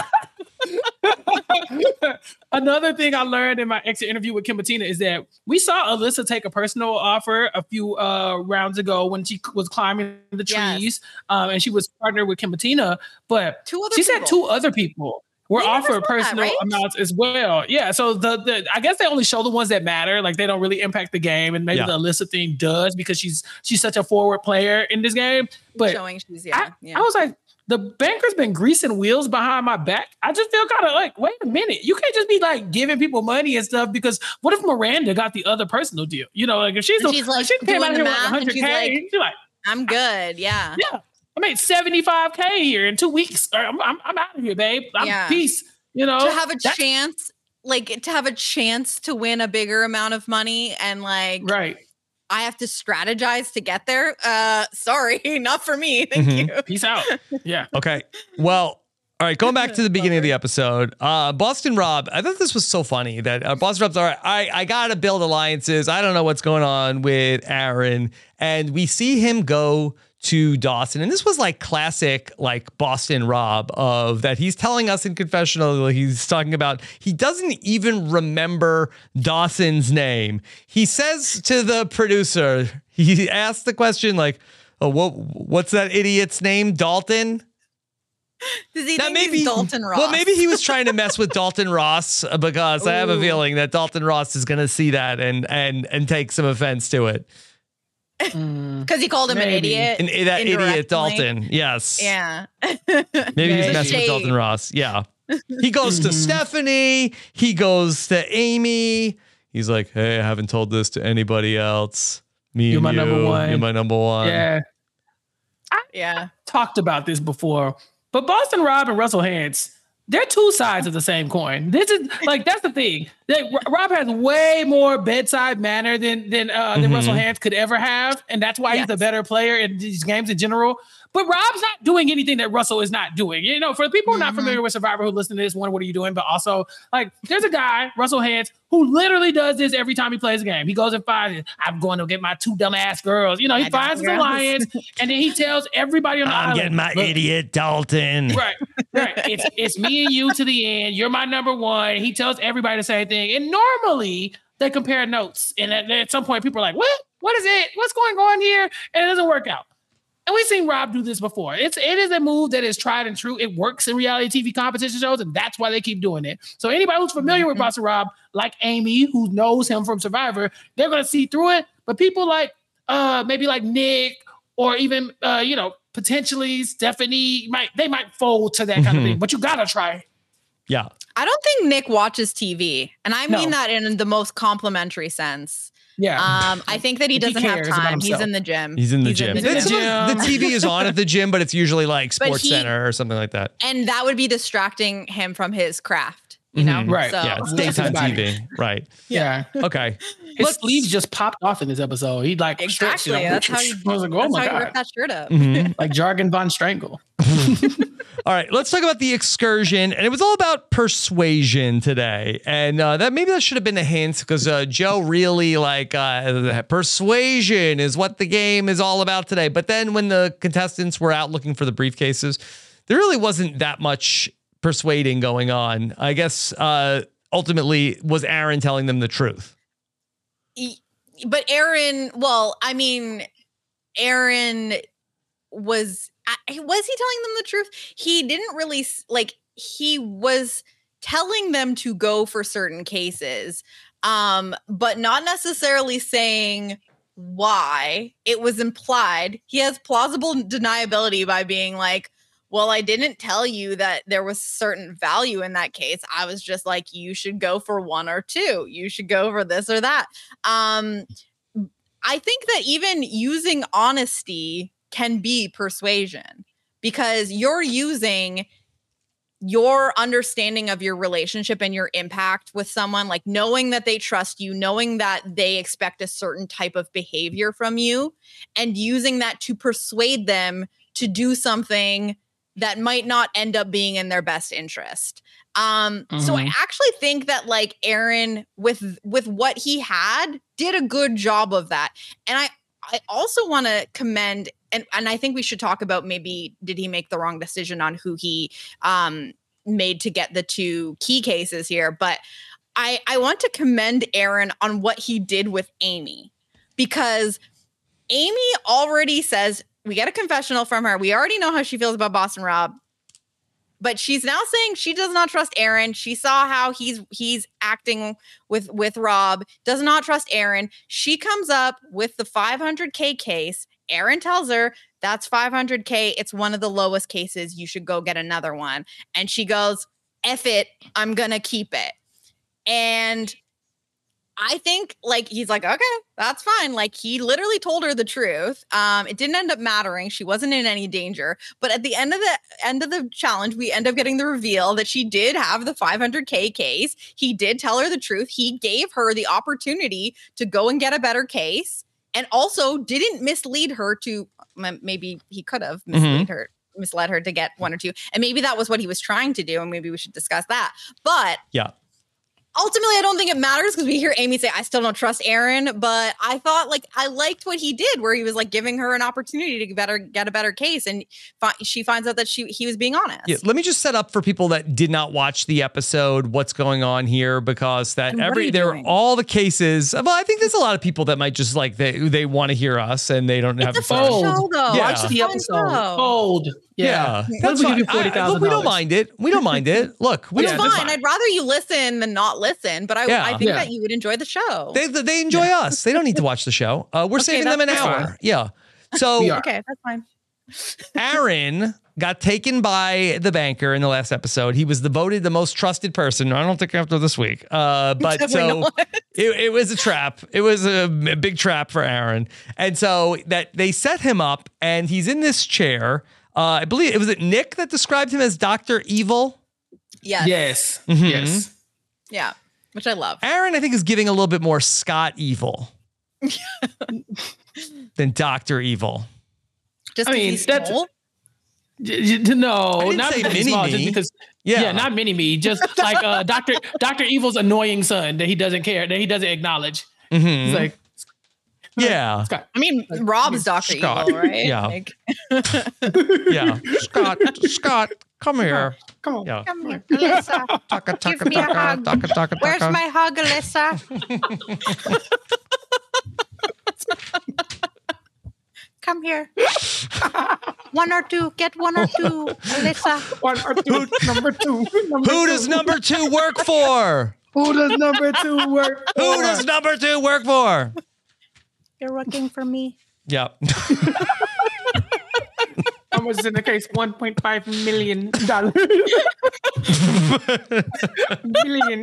another thing I learned in my exit interview with Kim Bettina is that we saw Alyssa take a personal offer a few rounds ago when she was climbing the trees, and she was partnered with Kim Bettina. But she said 2 other people. were We never offered saw that, personal right? amounts as well. Yeah. So the I guess they only show the ones that matter. Like they don't really impact the game. And maybe Yeah. the Alyssa thing does because she's such a forward player in this game. But Showing she's I was like, the banker's been greasing wheels behind my back. I just feel kind of like, wait a minute. You can't just be like giving people money and stuff because what if Miranda got the other personal deal? You know, like if she's And she's like she came out doing here the with math, like and 100K, she's like, I'm good. Yeah. yeah, I made 75K here in 2 weeks. I'm out of here, babe. Peace. You know, to have a chance, to win a bigger amount of money and like, right. I have to strategize to get there. Sorry, not for me. Thank you. Peace out. Yeah. Okay. Well, all right. Going back to the beginning of the episode, Boston Rob, I thought this was so funny that Boston Rob's all right. I got to build alliances. I don't know what's going on with Aaron. And we see him go to Dawson. And this was like classic, like Boston Rob of that. He's telling us in confessional, he's talking about, he doesn't even remember Dawson's name. He says to the producer, he asked the question like, oh, what's that idiot's name? Dalton? Does he think he's Dalton Ross? Well, maybe he was trying to mess with Dalton Ross because I have a feeling that Dalton Ross is going to see that and take some offense to it. Because he called him an idiot. That idiot Dalton. Yes. Yeah. Maybe he's messing with Dalton Ross. Yeah. He goes to Stephanie. He goes to Amy. He's like, hey, I haven't told this to anybody else. You're my number one. You're my number one. Yeah. I talked about this before, but Boston Rob and Russell Hantz, they're two sides of the same coin. This is like, that's the thing. Rob has way more bedside manner than Russell Hantz could ever have. And that's why he's the better player in these games in general. But Rob's not doing anything that Russell is not doing. You know, for the people who are not familiar with Survivor who listen to this, what are you doing? But also, like, there's a guy, Russell Hantz, who literally does this every time he plays a game. He goes and finds, I'm going to get my 2 dumbass girls. You know, he finds his alliance, and then he tells everybody on the island. I'm getting my idiot Dalton. Right. It's me and you to the end. You're my number one. He tells everybody the same thing. And normally, they compare notes. And at some point, people are like, what? What is it? What's going on here? And it doesn't work out. And we've seen Rob do this before. It is a move that is tried and true. It works in reality TV competition shows, and that's why they keep doing it. So anybody who's familiar with Boston Rob, like Amy, who knows him from Survivor, they're going to see through it. But people like maybe like Nick or even potentially Stephanie might fold to that kind of thing. But you got to try it. Yeah. I don't think Nick watches TV, and I mean that in the most complimentary sense. Yeah. I think that he doesn't have time. He's in the gym. He's in the gym. The TV is on at the gym, but it's usually like Sports Center or something like that. And that would be distracting him from his craft, you know? Right. So. Yeah. It's daytime TV. Right. Yeah. Okay. His sleeves just popped off in this episode. He like stretched it. That's how you, rip that shirt up. Like Jargon Von Strangle. All right, let's talk about the excursion. And it was all about persuasion today. And that should have been a hint because Joe really persuasion is what the game is all about today. But then when the contestants were out looking for the briefcases, there really wasn't that much persuading going on. I guess ultimately was Aaron telling them the truth. But Aaron was he telling them the truth? He didn't really he was telling them to go for certain cases, but not necessarily saying why. It was implied. He has plausible deniability by being like, well, I didn't tell you that there was certain value in that case. I was just like, you should go for 1 or 2. You should go for this or that. I think that even using honesty can be persuasion because you're using your understanding of your relationship and your impact with someone, like knowing that they trust you, knowing that they expect a certain type of behavior from you, and using that to persuade them to do something that might not end up being in their best interest. So I actually think that like Aaron with what he had did a good job of that. And I also want to commend, and I think we should talk about maybe did he make the wrong decision on who he made to get the 2 key cases here. But I want to commend Aaron on what he did with Amy, because Amy already says, we get a confessional from her. We already know how she feels about Boston Rob. But she's now saying she does not trust Aaron. She saw how he's acting with Rob, does not trust Aaron. She comes up with the $500K case. Aaron tells her that's $500K. It's one of the lowest cases. You should go get another one. And she goes, F it, I'm gonna keep it. And I think like he's like, okay, that's fine. Like he literally told her the truth. It didn't end up mattering. She wasn't in any danger. But at the end of the challenge, we end up getting the reveal that she did have the $500K case. He did tell her the truth. He gave her the opportunity to go and get a better case, and also didn't mislead her to. Maybe he could have misled her to get one or two, and maybe that was what he was trying to do. And maybe we should discuss that. But yeah. Ultimately, I don't think it matters because we hear Amy say, I still don't trust Aaron. But I thought like I liked what he did where he was like giving her an opportunity to get a better case. And she finds out that he was being honest. Yeah, let me just set up for people that did not watch the episode what's going on here, because there are all the cases. Well, I think there's a lot of people that might just like they want to hear us and they don't have the fun. Show, though. Yeah. Watch the episode. Cold. Yeah. That's fine. Look, we don't mind it. We don't mind it. Look, it's fine. I'd rather you listen than not listen, but I think that you would enjoy the show. They enjoy us. They don't need to watch the show. We're saving them an hour. Fine. Yeah. So okay, that's fine. Aaron got taken by the banker in the last episode. He was voted the most trusted person. I don't think after this week. But so it was a trap. It was a big trap for Aaron. And so that they set him up and he's in this chair. I believe it was Nick that described him as Dr. Evil. Yes. Mm-hmm. Yes. Yeah. Which I love. Aaron, I think, is giving a little bit more Scott Evil than Dr. Evil. Just that's no, not say because small, just because not mini me, just like Dr. Evil's annoying son that he doesn't care, that he doesn't acknowledge. Mm-hmm. He's like, yeah. Scott. I mean, Rob's Dr. Evil, right? Yeah. Like, yeah. Scott, come here. Come on. Yeah. Come here, Alyssa. Give me a hug. Where's my hug, Alyssa? Come here. One or two. Get one or two, Alyssa. One or two. Number two. Who does number two work for? Who does number two work for? Who does number two work for? You're working for me. Yeah. How much is in the case? $1.5 million. Million.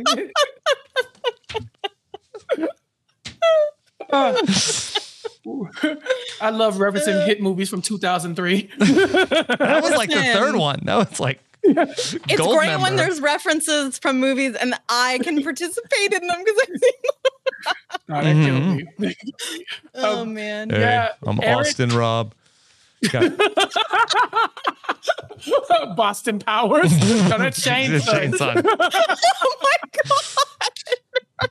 I love referencing hit movies from 2003. That was like the third one. That was like it's great when there's references from movies and I can participate in them because I've seen them. Oh, that killed me. Oh man. Hey, Yeah, I'm Eric? Austin Rob. Boston Powers. Got a chain son. Oh my god.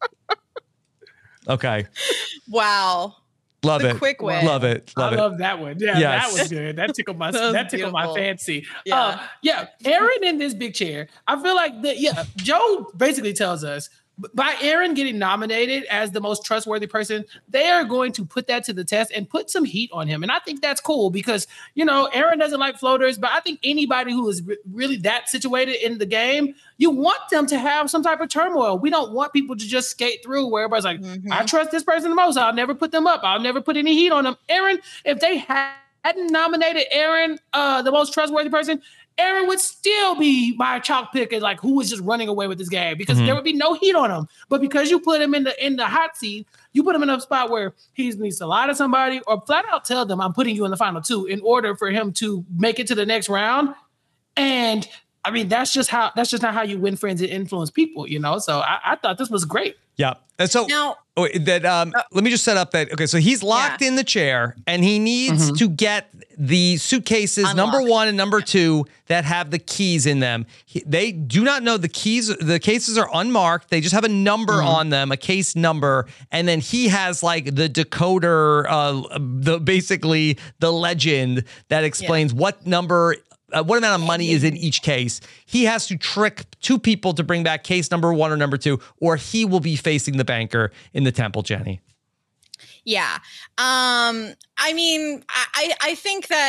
Okay. Wow. Love The it. quick win. Love it. Love I it. love that one. Yeah, Yes. that was good. That tickled my That was my beautiful. fancy. Yeah. Aaron in this big chair. I feel like Joe basically tells us by Aaron getting nominated as the most trustworthy person, they are going to put that to the test and put some heat on him. And I think that's cool because, Aaron doesn't like floaters, but I think anybody who is really that situated in the game, you want them to have some type of turmoil. We don't want people to just skate through where everybody's like, I trust this person the most. I'll never put them up. I'll never put any heat on them. Aaron, if they hadn't nominated Aaron, the most trustworthy person, Aaron would still be my chalk pick as like who was just running away with this game because there would be no heat on him. But because you put him in the hot seat, you put him in a spot where he needs to lie to somebody or flat out tell them I'm putting you in the final two in order for him to make it to the next round. And I mean, that's just not how you win friends and influence people, So I thought this was great. Yeah. And so let me just set up that. Okay. So he's locked in the chair and he needs to get the suitcases number 1 and number 2 that have the keys in them. They do not know the keys. The cases are unmarked. They just have a number on them, a case number. And then he has like the decoder, basically the legend that explains what number, what amount of money is in each case. He has to trick 2 people to bring back case number 1 or number 2, or he will be facing the banker in the temple, Jenny. Yeah. I mean, I think that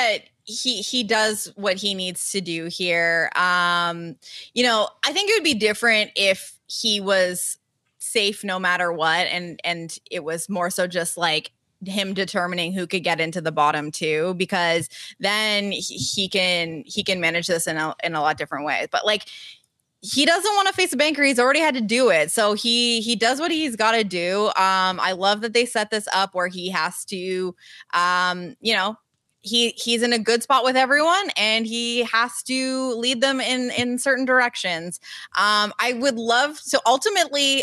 he does what he needs to do here. You know, I think it would be different if he was safe no matter what, and it was more so just like him determining who could get into the bottom two, because then he can manage this in a lot different ways. But like, he doesn't want to face a banker. He's already had to do it. So he does what he's got to do. I love that they set this up where he has to, you know, he's in a good spot with everyone and he has to lead them in certain directions. I would love, so ultimately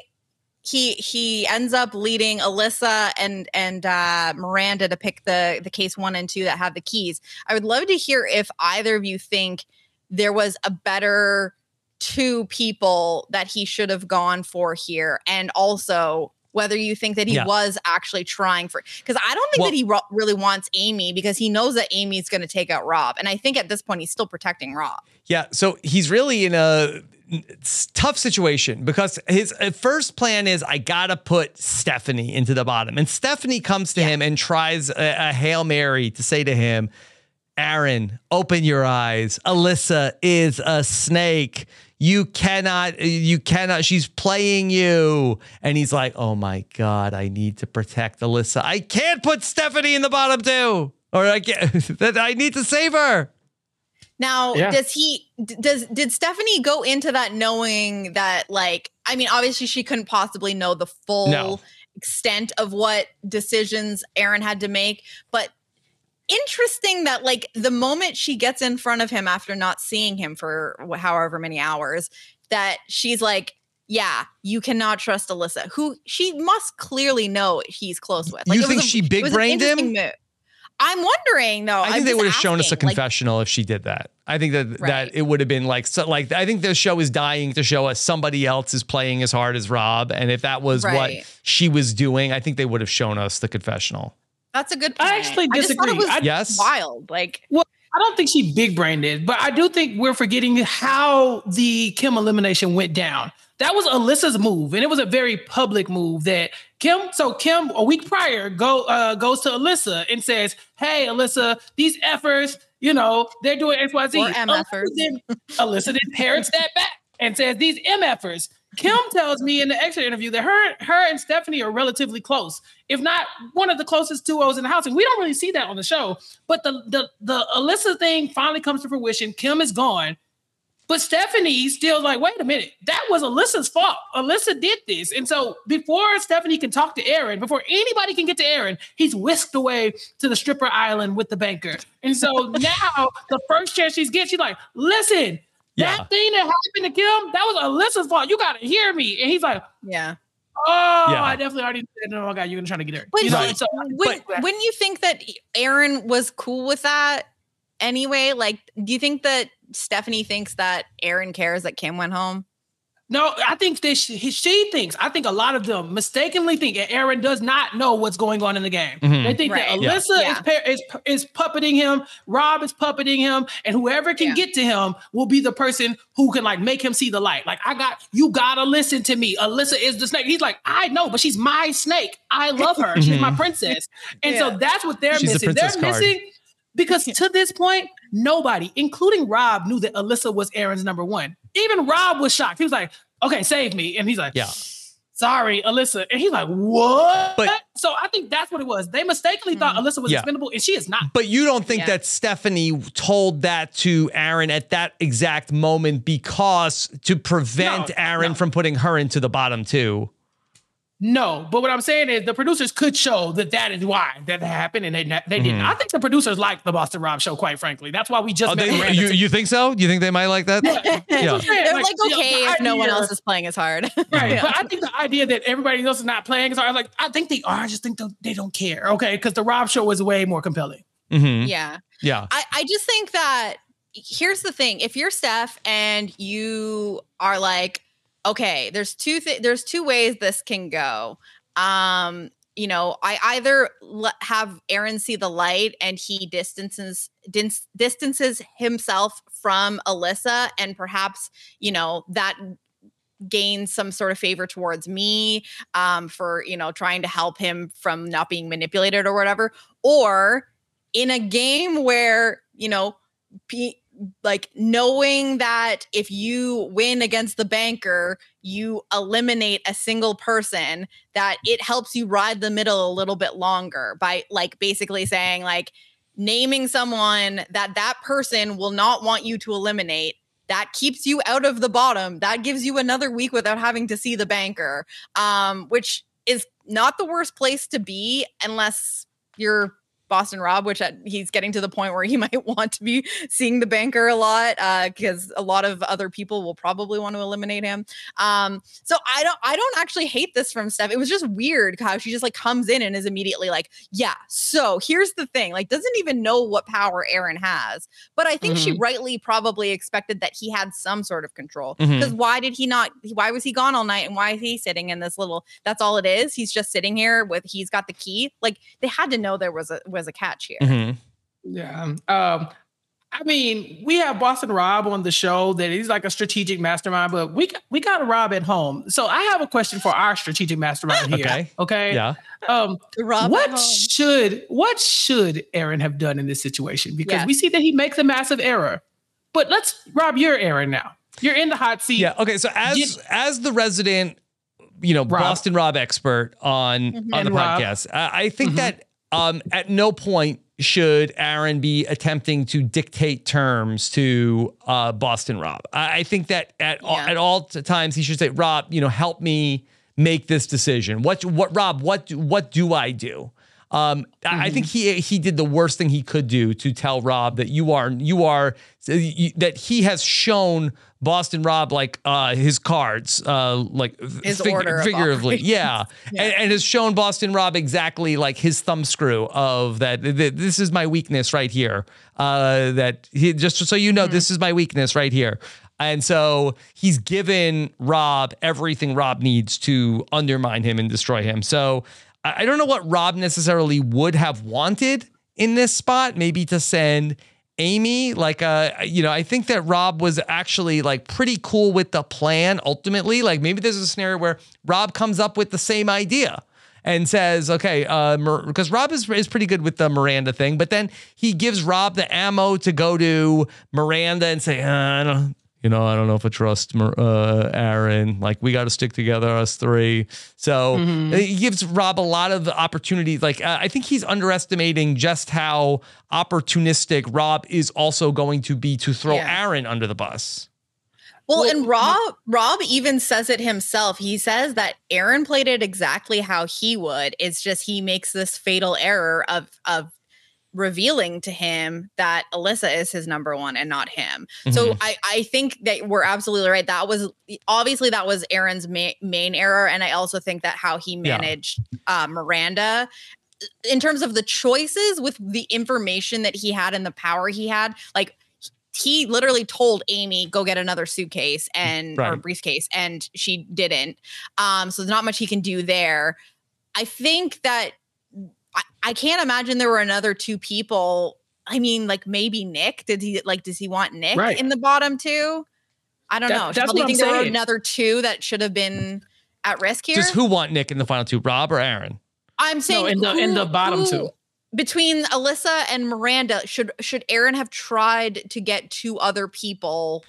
he ends up leading Alyssa and Miranda to pick the case 1 and 2 that have the keys. I would love to hear if either of you think there was a better 2 people that he should have gone for here, and also whether you think that he was actually trying for, because I don't think that he really wants Amy, because he knows that Amy's going to take out Rob. And I think at this point he's still protecting Rob. Yeah. So he's really in a tough situation because his first plan is, I got to put Stephanie into the bottom. And Stephanie comes to him and tries a Hail Mary to say to him, Aaron, open your eyes. Alyssa is a snake. You cannot, she's playing you. And he's like, oh my God, I need to protect Alyssa. I can't put Stephanie in the bottom 2, or I need to save her. Now, did Stephanie go into that knowing that, like, I mean, obviously she couldn't possibly know the full extent of what decisions Aaron had to make, but interesting that, like, the moment she gets in front of him after not seeing him for however many hours, that she's like, yeah, you cannot trust Alyssa, who she must clearly know he's close with. Like, you think she big-brained him? Move. I'm wondering, though. I think they would have shown us a confessional if she did that. I think that it would have been like, so, like, I think the show is dying to show us somebody else is playing as hard as Rob. And if that was what she was doing, I think they would have shown us the confessional. That's a good point. I actually disagree. Yes. Wild. Like, well, I don't think she big brained it, but I do think we're forgetting how the Kim elimination went down. That was Alyssa's move, and it was a very public move that Kim a week prior goes to Alyssa and says, hey, Alyssa, these effers, you know, they're doing XYZ. Or MFers. Alyssa then parrots that back and says, these MFers. Kim tells me in the extra interview that her and Stephanie are relatively close, if not one of the closest duos in the house. And we don't really see that on the show. But the Alyssa thing finally comes to fruition. Kim is gone. But Stephanie's still like, wait a minute, that was Alyssa's fault. Alyssa did this. And so before Stephanie can talk to Aaron, before anybody can get to Aaron, he's whisked away to the stripper island with the banker. And so now the first chance she's getting, she's like, listen, that thing that happened to Kim, that was Alyssa's fault. You got to hear me. And he's like, I definitely already said, no, God, you're going to try to get her. But wouldn't you think that Aaron was cool with that anyway? Like, do you think that Stephanie thinks that Aaron cares that Kim went home? No, I think that she thinks, I think a lot of them mistakenly think that Aaron does not know what's going on in the game. Mm-hmm. They think that Alyssa is puppeting him, Rob is puppeting him, and whoever can get to him will be the person who can, like, make him see the light. Like, you gotta listen to me. Alyssa is the snake. He's like, I know, but she's my snake. I love her. She's my princess. And so that's what they're missing. They're missing because to this point, nobody, including Rob, knew that Alyssa was Aaron's number 1. Even Rob was shocked. He was like, okay, save me. And he's like, sorry, Alyssa. And he's like, what? So I think that's what it was. They mistakenly thought Alyssa was expendable, and she is not. But you don't think that Stephanie told that to Aaron at that exact moment because to prevent Aaron from putting her into the bottom 2? No, but what I'm saying is the producers could show that is why that happened, and they didn't. I think the producers like the Boston Rob show, quite frankly. That's why we just met you think so? Do you think they might like that? Yeah. They're like okay if no one else is playing as hard. Right. But I think the idea that everybody else is not playing as hard, like, I think they are. I just think they don't care. Okay. Because the Rob show was way more compelling. Mm-hmm. Yeah. Yeah. I just think that here's the thing. If you're Steph and you are like, okay, there's two ways this can go. You know, I either have Aaron see the light and he distances himself from Alyssa, and perhaps, you know, that gains some sort of favor towards me for, you know, trying to help him from not being manipulated or whatever. Or in a game where like knowing that if you win against the banker, you eliminate a single person, that it helps you ride the middle a little bit longer by like basically saying like naming someone that person will not want you to eliminate. That keeps you out of the bottom. That gives you another week without having to see the banker, which is not the worst place to be unless you're Boston Rob, which he's getting to the point where he might want to be seeing the banker a lot because a lot of other people will probably want to eliminate him. So I don't actually hate this from Steph. It was just weird how she just like comes in and is immediately like, yeah, so here's the thing, like doesn't even know what power Aaron has. But I think she rightly probably expected that he had some sort of control, because why was he gone all night and why is he sitting in this little, that's all it is. He's just sitting here he's got the key. Like they had to know there was a catch here. Yeah. I mean, we have Boston Rob on the show that he's like a strategic mastermind, but we got Rob at home. So I have a question for our strategic mastermind here. Okay. Yeah. What should Aaron have done in this situation? Because we see that he makes a massive error. But Rob, you're Aaron now. You're in the hot seat. Yeah. Okay. So as the resident, Boston Rob expert on the podcast, I think that at no point should Aaron be attempting to dictate terms to Boston Rob. I think that at all times he should say, Rob, help me make this decision. What do I do? I think he did the worst thing he could do to tell Rob that that he has shown Boston Rob like his cards, like his order figuratively, and has shown Boston Rob exactly like his thumbscrew of that. This is my weakness right here. That he, just so you know, this is my weakness right here. And so he's given Rob everything Rob needs to undermine him and destroy him. So I don't know what Rob necessarily would have wanted in this spot, maybe to send Amy, I think that Rob was actually like pretty cool with the plan ultimately. Like maybe there's a scenario where Rob comes up with the same idea and says, okay, because Rob is pretty good with the Miranda thing, but then he gives Rob the ammo to go to Miranda and say, I don't know if I trust Aaron. Like, we got to stick together, us three. So he gives Rob a lot of opportunities. Like, I think he's underestimating just how opportunistic Rob is also going to be to throw Aaron under the bus. Well, and Rob even says it himself. He says that Aaron played it exactly how he would. It's just he makes this fatal error of revealing to him that Alyssa is his number one and not him. So I think that we're absolutely right. That was Aaron's main error. And I also think that how he managed Miranda in terms of the choices with the information that he had and the power he had, like he literally told Amy, go get another suitcase or briefcase, and she didn't. So there's not much he can do there. I think that I can't imagine there were another two people. I mean, like maybe Nick. Does he want Nick in the bottom two? I don't know. That's do you think there were saying. another two that should have been at risk here? Just who want Nick in the final two, Rob or Aaron? I'm saying in the bottom two. Between Alyssa and Miranda, should Aaron have tried to get two other people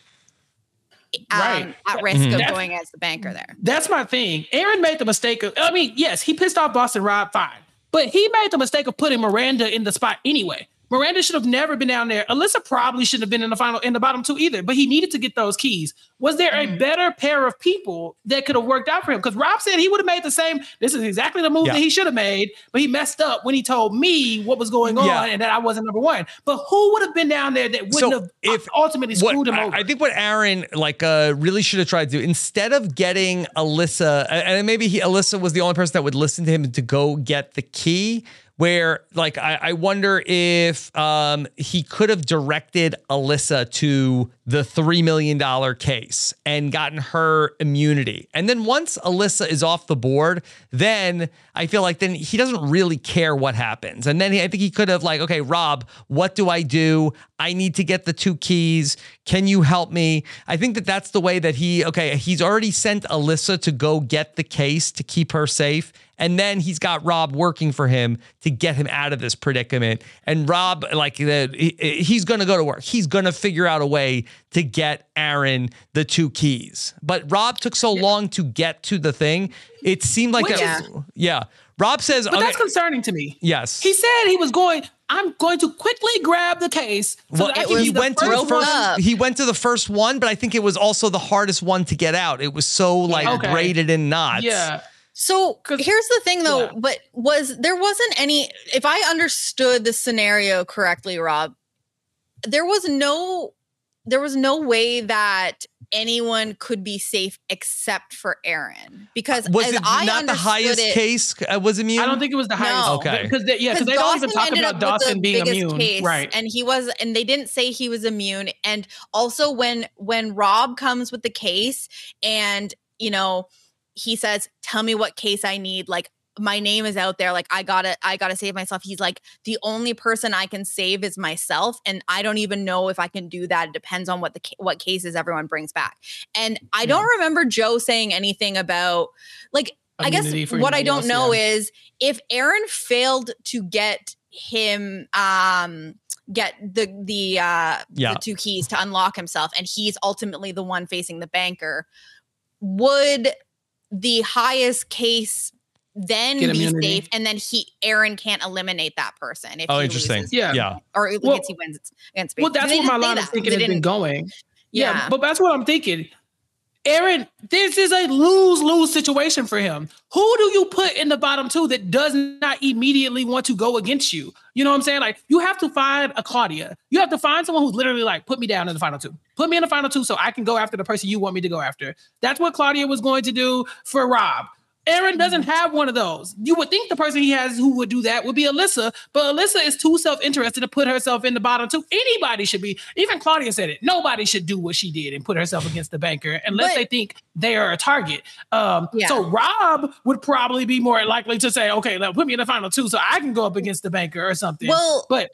at risk of going as the banker there? That's my thing. Aaron made the mistake of, yes, he pissed off Boston Rob, fine. But he made the mistake of putting Miranda in the spot anyway. Miranda should have never been down there. Alyssa probably shouldn't have been in the bottom two either, but he needed to get those keys. Was there a better pair of people that could have worked out for him? Because Rob said he would have made the same. This is exactly the move that he should have made, but he messed up when he told me what was going on and that I wasn't number one. But who would have been down there that wouldn't have ultimately screwed him over? I think what Aaron really should have tried to do, instead of getting Alyssa, and maybe Alyssa was the only person that would listen to him to go get the key, where like I wonder if he could have directed Alyssa to the $3 million case and gotten her immunity. And then once Alyssa is off the board, then I feel like then he doesn't really care what happens. And then I think he could have like, okay, Rob, what do I do? I need to get the two keys. Can you help me? I think that's the way that he's already sent Alyssa to go get the case to keep her safe. And then he's got Rob working for him to get him out of this predicament. And Rob, like, he's going to go to work. He's going to figure out a way to get Aaron the 2 keys. But Rob took so long to get to the thing. It seemed like, Rob says, but that's concerning to me. Yes. He said I'm going to quickly grab the case. So he went to the first one, but I think it was also the hardest one to get out. It was so braided in knots. Yeah. So here's the thing though, but there wasn't any, if I understood the scenario correctly, Rob, there was no way that anyone could be safe except for Aaron, because was it not the highest case was immune? I don't think it was the highest. Okay, because they don't even talk about Dawson being immune, right? And and they didn't say he was immune. And also when Rob comes with the case, and he says, "Tell me what case I need." Like, my name is out there. Like, I gotta save myself. He's like, the only person I can save is myself. And I don't even know if I can do that. It depends on what cases everyone brings back. And I don't remember Joe saying anything about, like, I guess what I don't know is if Aaron failed to get him, get the 2 keys to unlock himself, and he's ultimately the one facing the banker, would the highest case then be safe, and then Aaron can't eliminate that person if he interesting. loses. Yeah. Or he wins against Well, that's where my line of thinking has been going. Yeah, but that's what I'm thinking. Aaron, this is a lose-lose situation for him. Who do you put in the bottom 2 that does not immediately want to go against you? You know what I'm saying? Like, you have to find a Claudia. You have to find someone who's literally like, put me down in the final 2. Put me in the final 2 so I can go after the person you want me to go after. That's what Claudia was going to do for Rob. Aaron doesn't have one of those. You would think the person he has who would do that would be Alyssa, but Alyssa is too self-interested to put herself in the bottom 2. Anybody should be. Even Claudia said it. Nobody should do what she did and put herself against the banker unless they think they are a target. So Rob would probably be more likely to say, okay, put me in the final 2 so I can go up against the banker or something. Well, but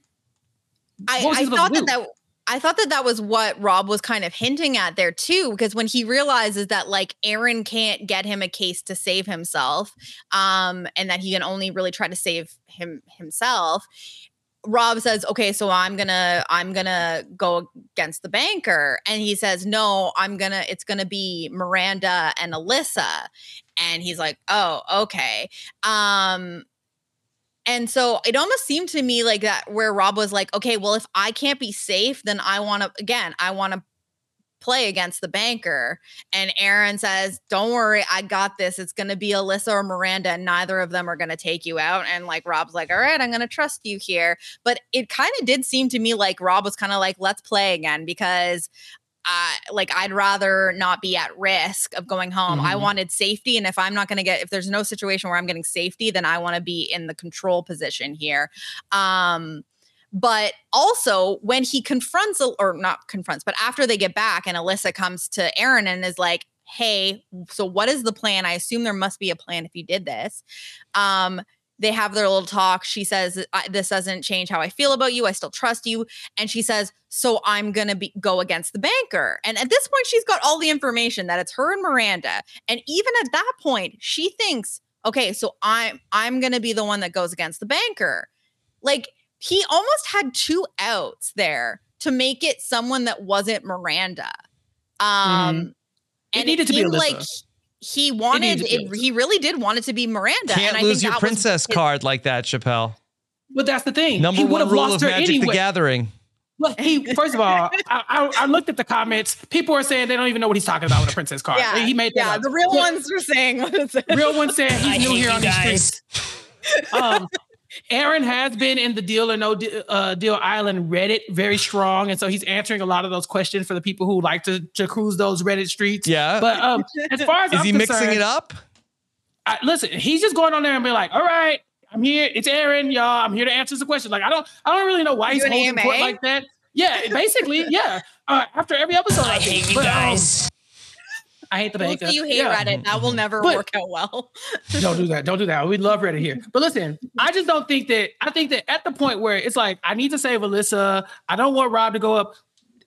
I thought that was what Rob was kind of hinting at there too, because when he realizes that like Aaron can't get him a case to save himself, and that he can only really try to save himself, Rob says, "Okay, so I'm gonna go against the banker," and he says, "No, it's gonna be Miranda and Alyssa," and he's like, "Oh, okay." And so it almost seemed to me like that, where Rob was like, okay, well, if I can't be safe, then I want to play against the banker. And Aaron says, don't worry, I got this. It's going to be Alyssa or Miranda, and neither of them are going to take you out. And like, Rob's like, all right, I'm going to trust you here. But it kind of did seem to me like Rob was kind of like, let's play again, because I'd rather not be at risk of going home. I wanted safety. And if there's no situation where I'm getting safety, then I want to be in the control position here. But also when he but after they get back and Alyssa comes to Aaron and is like, hey, so what is the plan? I assume there must be a plan if you did this. They have their little talk. She says, this doesn't change how I feel about you. I still trust you. And she says, so I'm going to go against the banker. And at this point, she's got all the information that it's her and Miranda. And even at that point, she thinks, okay, so I'm going to be the one that goes against the banker. Like, he almost had 2 outs there to make it someone that wasn't Miranda. It needed to be Alyssa. He really did want it to be Miranda. Can't lose your princess card like that, Chappelle. But that's the thing. Number 1 rule of Magic the Gathering. Well, first of all, I looked at the comments. People are saying they don't even know what he's talking about with a princess card. Yeah, he made that up. The real ones were saying what it's real ones saying he's new here on the streets. Aaron has been in the Deal or No Deal Island Reddit very strong, and so he's answering a lot of those questions for the people who like to cruise those Reddit streets. Yeah, but as far as is he mixing it up? Listen, he's just going on there and be like, "All right, I'm here. It's Aaron, y'all. I'm here to answer some questions." Like, I don't really know why he's holding court like that. Yeah, basically, yeah. After every episode, I hate you guys. I hate the banker. You hate Reddit. That will never work out well. Don't do that. We love Reddit here. But listen, I just don't think that. I think that at the point where it's like, I need to save Alyssa. I don't want Rob to go up.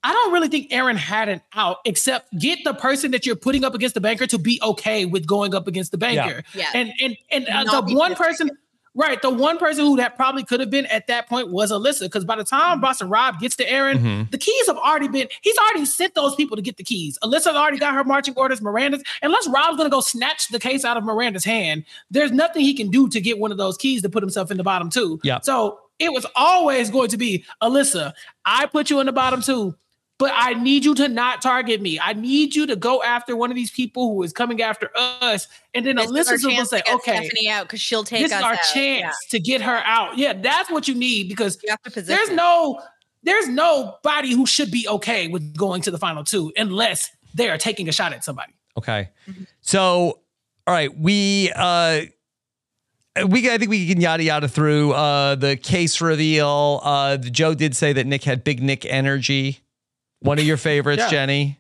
I don't really think Aaron had an out, except get the person that you're putting up against the banker to be okay with going up against the banker. Yeah. And the one person, right, the one person who that probably could have been at that point was Alyssa, because by the time Boston Rob gets to Aaron, the keys have already been, he's already sent those people to get the keys. Alyssa's already got her marching orders, Miranda's, unless Rob's going to go snatch the case out of Miranda's hand, there's nothing he can do to get one of those keys to put himself in the bottom two. Yeah. So it was always going to be, Alyssa, I put you in the bottom two, but I need you to not target me. I need you to go after one of these people who is coming after us. And then Alyssa's going to say, okay, Stephanie out because she'll take us this is our out. chance to get her out. Yeah, that's what you need, because you have to position. there's nobody who should be okay with going to the final two unless they are taking a shot at somebody. Okay. So, all right, I think we can yada through the case reveal. Joe did say that Nick had big Nick energy. One of your favorites, Jenny.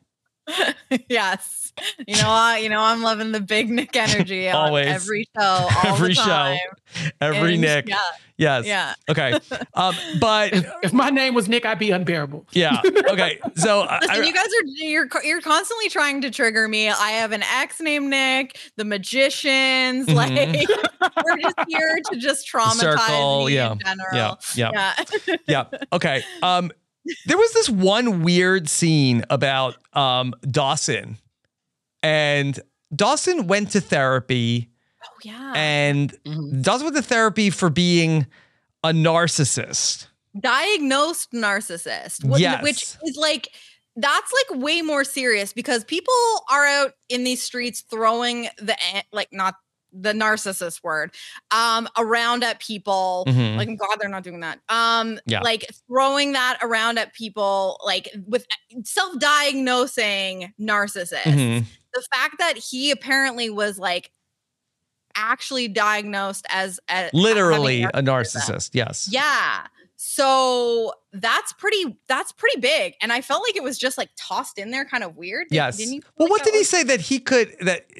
Yes. You know, I'm loving the big Nick energy on Always. every show, all Every the time. show, every And, Nick. yeah. Yes. Yeah. Okay. But if my name was Nick, I'd be unbearable. Yeah. Okay. So listen, you guys you're constantly trying to trigger me. I have an ex named Nick, the magicians, like we're just here to just traumatize me in general. Yeah. Okay. There was this one weird scene about Dawson, and Dawson went to therapy. Oh yeah. And Dawson went to therapy for being a narcissist. Diagnosed narcissist. Yes. Which is like, that's like way more serious, because people are out in these streets throwing not the narcissist word, around at people. Like, God, they're not doing that. Like throwing that around at people, like with self-diagnosing narcissists. The fact that he apparently was like actually diagnosed as literally a narcissist. Yes. Yeah. So that's pretty big. And I felt like it was just like tossed in there kind of weird. Yes. Didn't you Well, what did he say that he could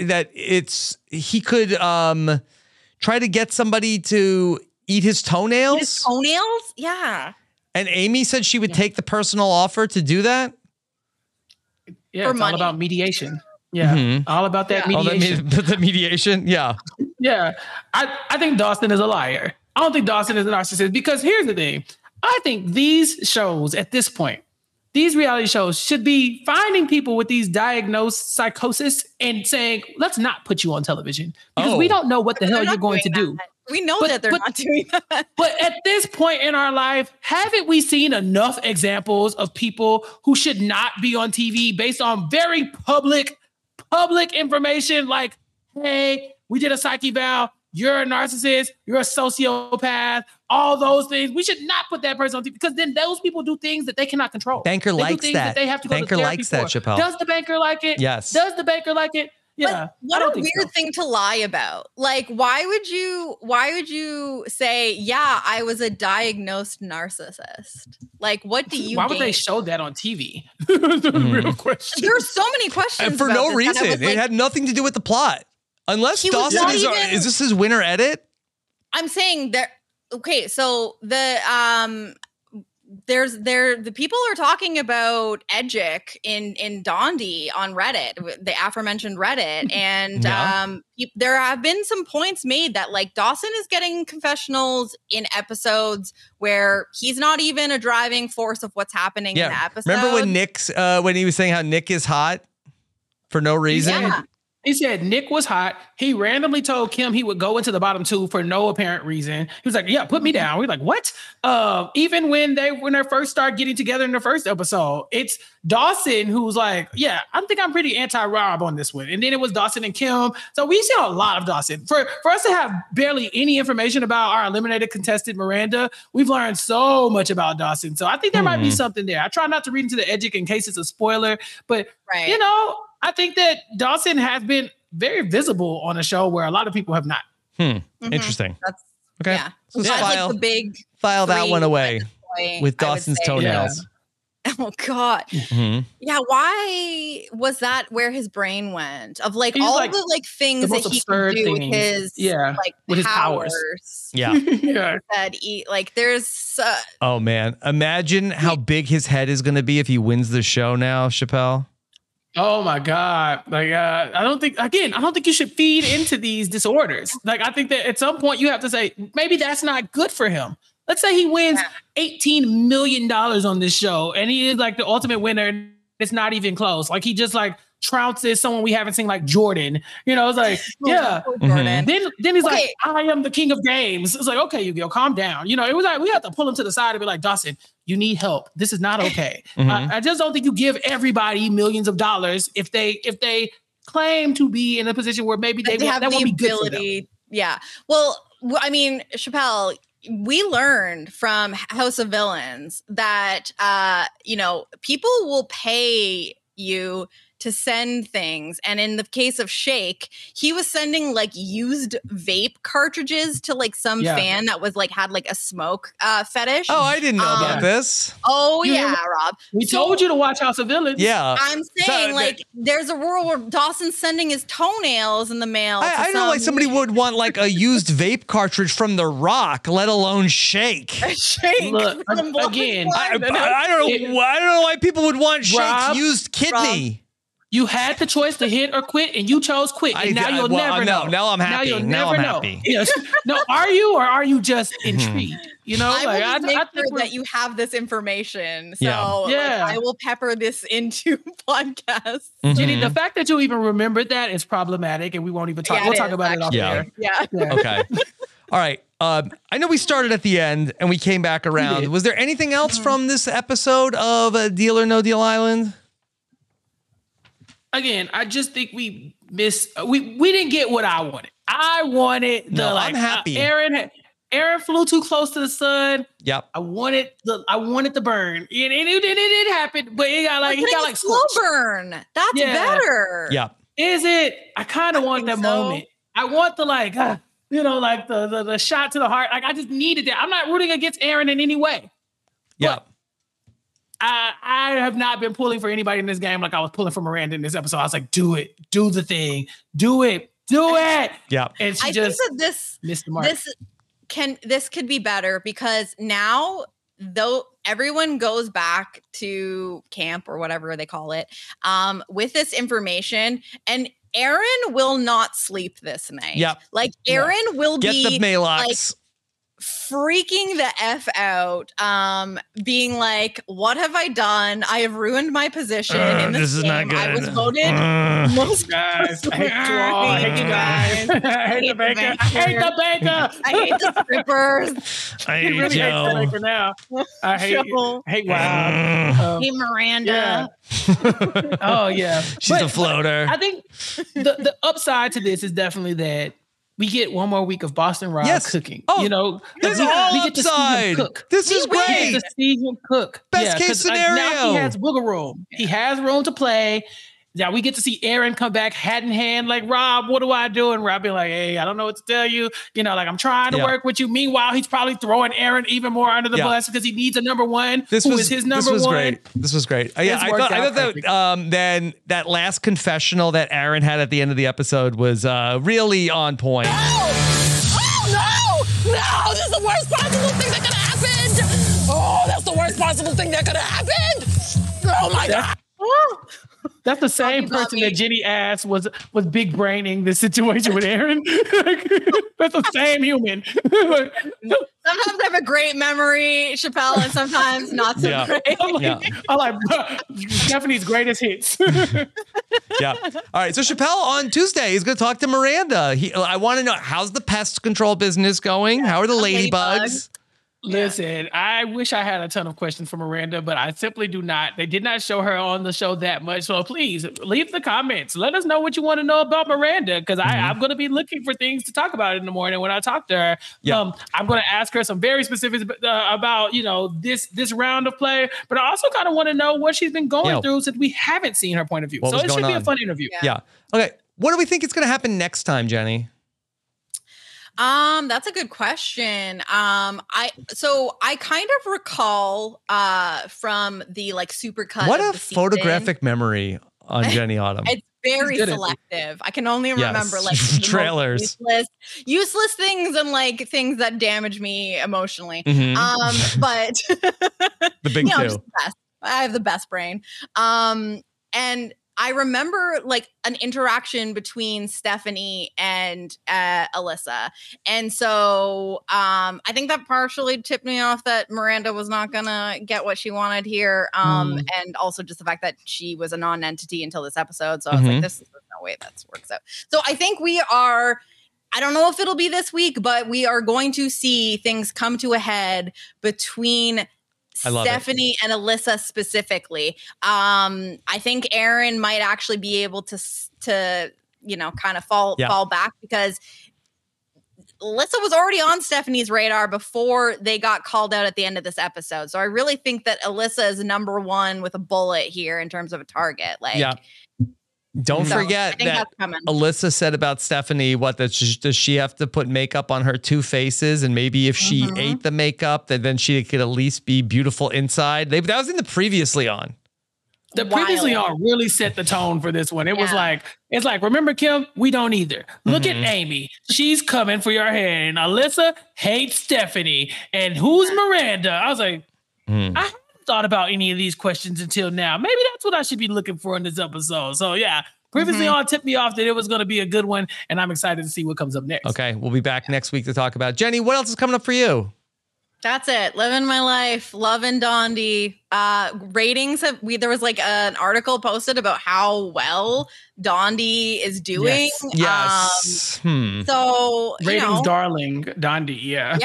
try to get somebody to eat his toenails? His toenails? Yeah. And Amy said she would take the personal offer to do that? Yeah, it's all about mediation. Yeah, all about that mediation. The mediation, yeah. Yeah, I think Dawson is a liar. I don't think Dawson is a narcissist, because here's the thing. I think these shows at this point, these reality shows should be finding people with these diagnosed psychosis and saying, let's not put you on television, because we don't know what the hell you're going to do. We know that they're not doing that. But at this point in our life, haven't we seen enough examples of people who should not be on TV based on very public information, like, hey, we did a psych eval, you're a narcissist, you're a sociopath, all those things. We should not put that person on TV, because then those people do things that they cannot control. Banker likes that. They have to go Banker to therapy likes that, for. Chappelle. Does the banker like it? Yes. Does the banker like it? Yeah. What a weird thing to lie about. Like, why would you say, yeah, I was a diagnosed narcissist? Like, what do you Why would gain? they show that on TV? The real question. There's so many questions. And for about no this, reason. and I was like, It had nothing to do with the plot. Unless He was Dawson not even- is this his winner edit? I'm saying that, okay, so the the people are talking about Edgic in Dondi on Reddit, the aforementioned Reddit, and there have been some points made that like Dawson is getting confessionals in episodes where he's not even a driving force of what's happening in the episode. Remember when when he was saying how Nick is hot for no reason? Yeah. He said Nick was hot. He randomly told Kim he would go into the bottom two for no apparent reason. He was like, yeah, put me down. We're like, what? Even when they first start getting together in the first episode, it's Dawson who's like, yeah, I think I'm pretty anti-Rob on this one. And then it was Dawson and Kim. So we've seen a lot of Dawson. For us to have barely any information about our eliminated contestant Miranda, we've learned so much about Dawson. So I think there might be something there. I try not to read into the Edgic in case it's a spoiler, but you know, I think that Dawson has been very visible on a show where a lot of people have not. Interesting. Okay. Yeah. So That's file, like the big file that three one away at this point, with I would Dawson's say. toenails. Oh God. Mhm. Yeah. Why was that where his brain went? Of like He's all like the like things the that most he could absurd do with things. his Yeah, like with his powers. Yeah. Yeah. That like there's Oh man, imagine how big his head is going to be if he wins the show now, Chappelle. Oh my God. Like, I don't think you should feed into these disorders. Like, I think that at some point you have to say, maybe that's not good for him. Let's say he wins $18 million on this show and he is like the ultimate winner. It's not even close. Like he just like trounces someone we haven't seen, like Jordan. You know, it's like, yeah. Jordan. Then he's like, I am the king of games. It's like, okay, Yu-Gi-Oh, calm down. You know, it was like, we have to pull him to the side and be like, Dawson, you need help. This is not okay. I just don't think you give everybody millions of dollars if they claim to be in a position where maybe they have that the won't be good for them. ability. Yeah. Well, I mean, Chappelle, we learned from House of Villains that people will pay you to send things. And in the case of Shake, he was sending like used vape cartridges to like some fan that was like had like a smoke fetish. Oh, I didn't know about this. Oh yeah, Rob. We told you to watch House of Villains. Yeah. I'm saying like there's a world where Dawson's sending his toenails in the mail. I know like somebody would want like a used vape cartridge from The Rock, let alone Shake. Shake. Look, again, I don't know why people would want Shake's used kidney. You had the choice to hit or quit, and you chose quit. And now you'll never know. Now I'm happy. Now you'll Now never I'm know. happy. Yes. No, are you or are you just intrigued? You know, I will like, just make I think sure that you have this information. So Yeah. like, I will pepper this into podcasts. Jenny, the fact that you even remembered that is problematic, and we won't even talk. Yeah, we'll it talk is, about it off actually. air. Yeah. Okay. All right. I know we started at the end and we came back around. Was there anything else from this episode of Deal or No Deal Island? Again, I just think we didn't get what I wanted. I wanted the I'm happy. Aaron flew too close to the sun. Yep. I wanted the burn. And it happened, but it got like slow burn. That's better. Yep. Is it? I kind of want that moment. I want the like the shot to the heart. Like I just needed that. I'm not rooting against Aaron in any way. Yep. I have not been pulling for anybody in this game like I was pulling for Miranda in this episode. I was like, do it. Do the thing. Do it. Do it. Yeah. And she I just think that missed the mark. This could be better because now though everyone goes back to camp or whatever they call it with this information, and Aaron will not sleep this night. Yep. Like Aaron will Get be the Malox. like freaking the F out, being like, what have I done? I have ruined my position in this is game. not good. I was voted most guys. I hate you all. I hate you guys. I hate the baker. I hate the baker. I hate the strippers. I He hate really hates the Joe. baker now. I hate Joe. Wild. Hey, Miranda. Yeah. Oh yeah. She's a floater. I think the upside to this is definitely that we get one more week of Boston Rob cooking. Oh, you know, this is all upside. This is We great. get to see him cook. Best case 'cause, scenario. now he has wiggle room. He has room to play. Now we get to see Aaron come back hat in hand, like, Rob, what do I do? And Rob be like, hey, I don't know what to tell you. You know, like, I'm trying to work with you. Meanwhile, he's probably throwing Aaron even more under the bus because he needs a number one who is his number one. Great. This was great. Yeah, I thought that then that last confessional that Aaron had at the end of the episode was really on point. Oh, no, this is the worst possible thing that could have happened. Oh, that's the worst possible thing that could have happened. Oh, my God. That's the same person that Jenny asked was big braining the situation with Aaron. That's the same human. Sometimes I have a great memory, Chappelle, and sometimes not so great. I like Stephanie's greatest hits. Yeah. All right. So Chappelle on Tuesday is going to talk to Miranda. I want to know, how's the pest control business going? How are the ladybugs? Listen, I wish I had a ton of questions for Miranda, but I simply do not. They did not show her on the show that much. So please leave the comments. Let us know what you want to know about Miranda, because I'm going to be looking for things to talk about in the morning when I talk to her. Yeah. I'm going to ask her some very specifics about, this round of play, but I also kind of want to know what she's been going through since we haven't seen her point of view. So it should be a fun interview. Yeah. Okay. What do we think is going to happen next time, Jenny? That's a good question. I kind of recall from the like supercut. What of a the season. photographic memory on Jenny Autumn. It's very selective. I can only remember like the trailers, useless things, and like things that damage me emotionally. But the big two. Just the best. I have the best brain. And I remember like an interaction between Stephanie and Alyssa. And so I think that partially tipped me off that Miranda was not going to get what she wanted here. And also just the fact that she was a non-entity until this episode. So I was like, there's no way that works out. So I think I don't know if it'll be this week, but we are going to see things come to a head between Stephanie and Alyssa specifically. I think Aaron might actually be able to kind of fall back, because Alyssa was already on Stephanie's radar before they got called out at the end of this episode. So I really think that Alyssa is number one with a bullet here in terms of a target. Don't forget that Alyssa said about Stephanie, does she have to put makeup on her two faces? And maybe if she ate the makeup, then she could at least be beautiful inside. That was in the Previously On. The Previously On really set the tone for this one. It was like, remember Kim? We don't either. Look at Amy. She's coming for your head. And Alyssa hates Stephanie. And who's Miranda? I was like, I haven't thought about any of these questions until now. Maybe that's what I should be looking for in this episode. So yeah, Previously On tipped me off that it was going to be a good one, and I'm excited to see what comes up next. Okay, we'll be back next week to talk about. Jenny, what else is coming up for you? That's it. Living my life, loving Dondi. Ratings there was like an article posted about how well Dondi is doing. Yes. So ratings darling Dondi. Yeah.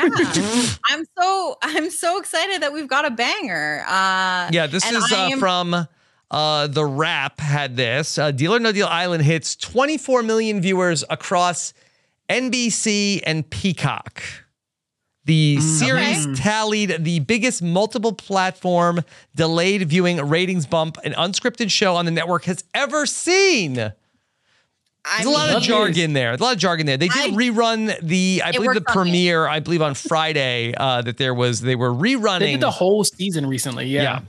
I'm so excited that we've got a banger. This is from The Wrap had this. Deal or No Deal Island hits 24 million viewers across NBC and Peacock. The series tallied the biggest multiple platform delayed viewing ratings bump an unscripted show on the network has ever seen. There's a lot of jargon there. They did rerun the premiere, I believe on Friday, they were rerunning. They did the whole season recently. Yeah.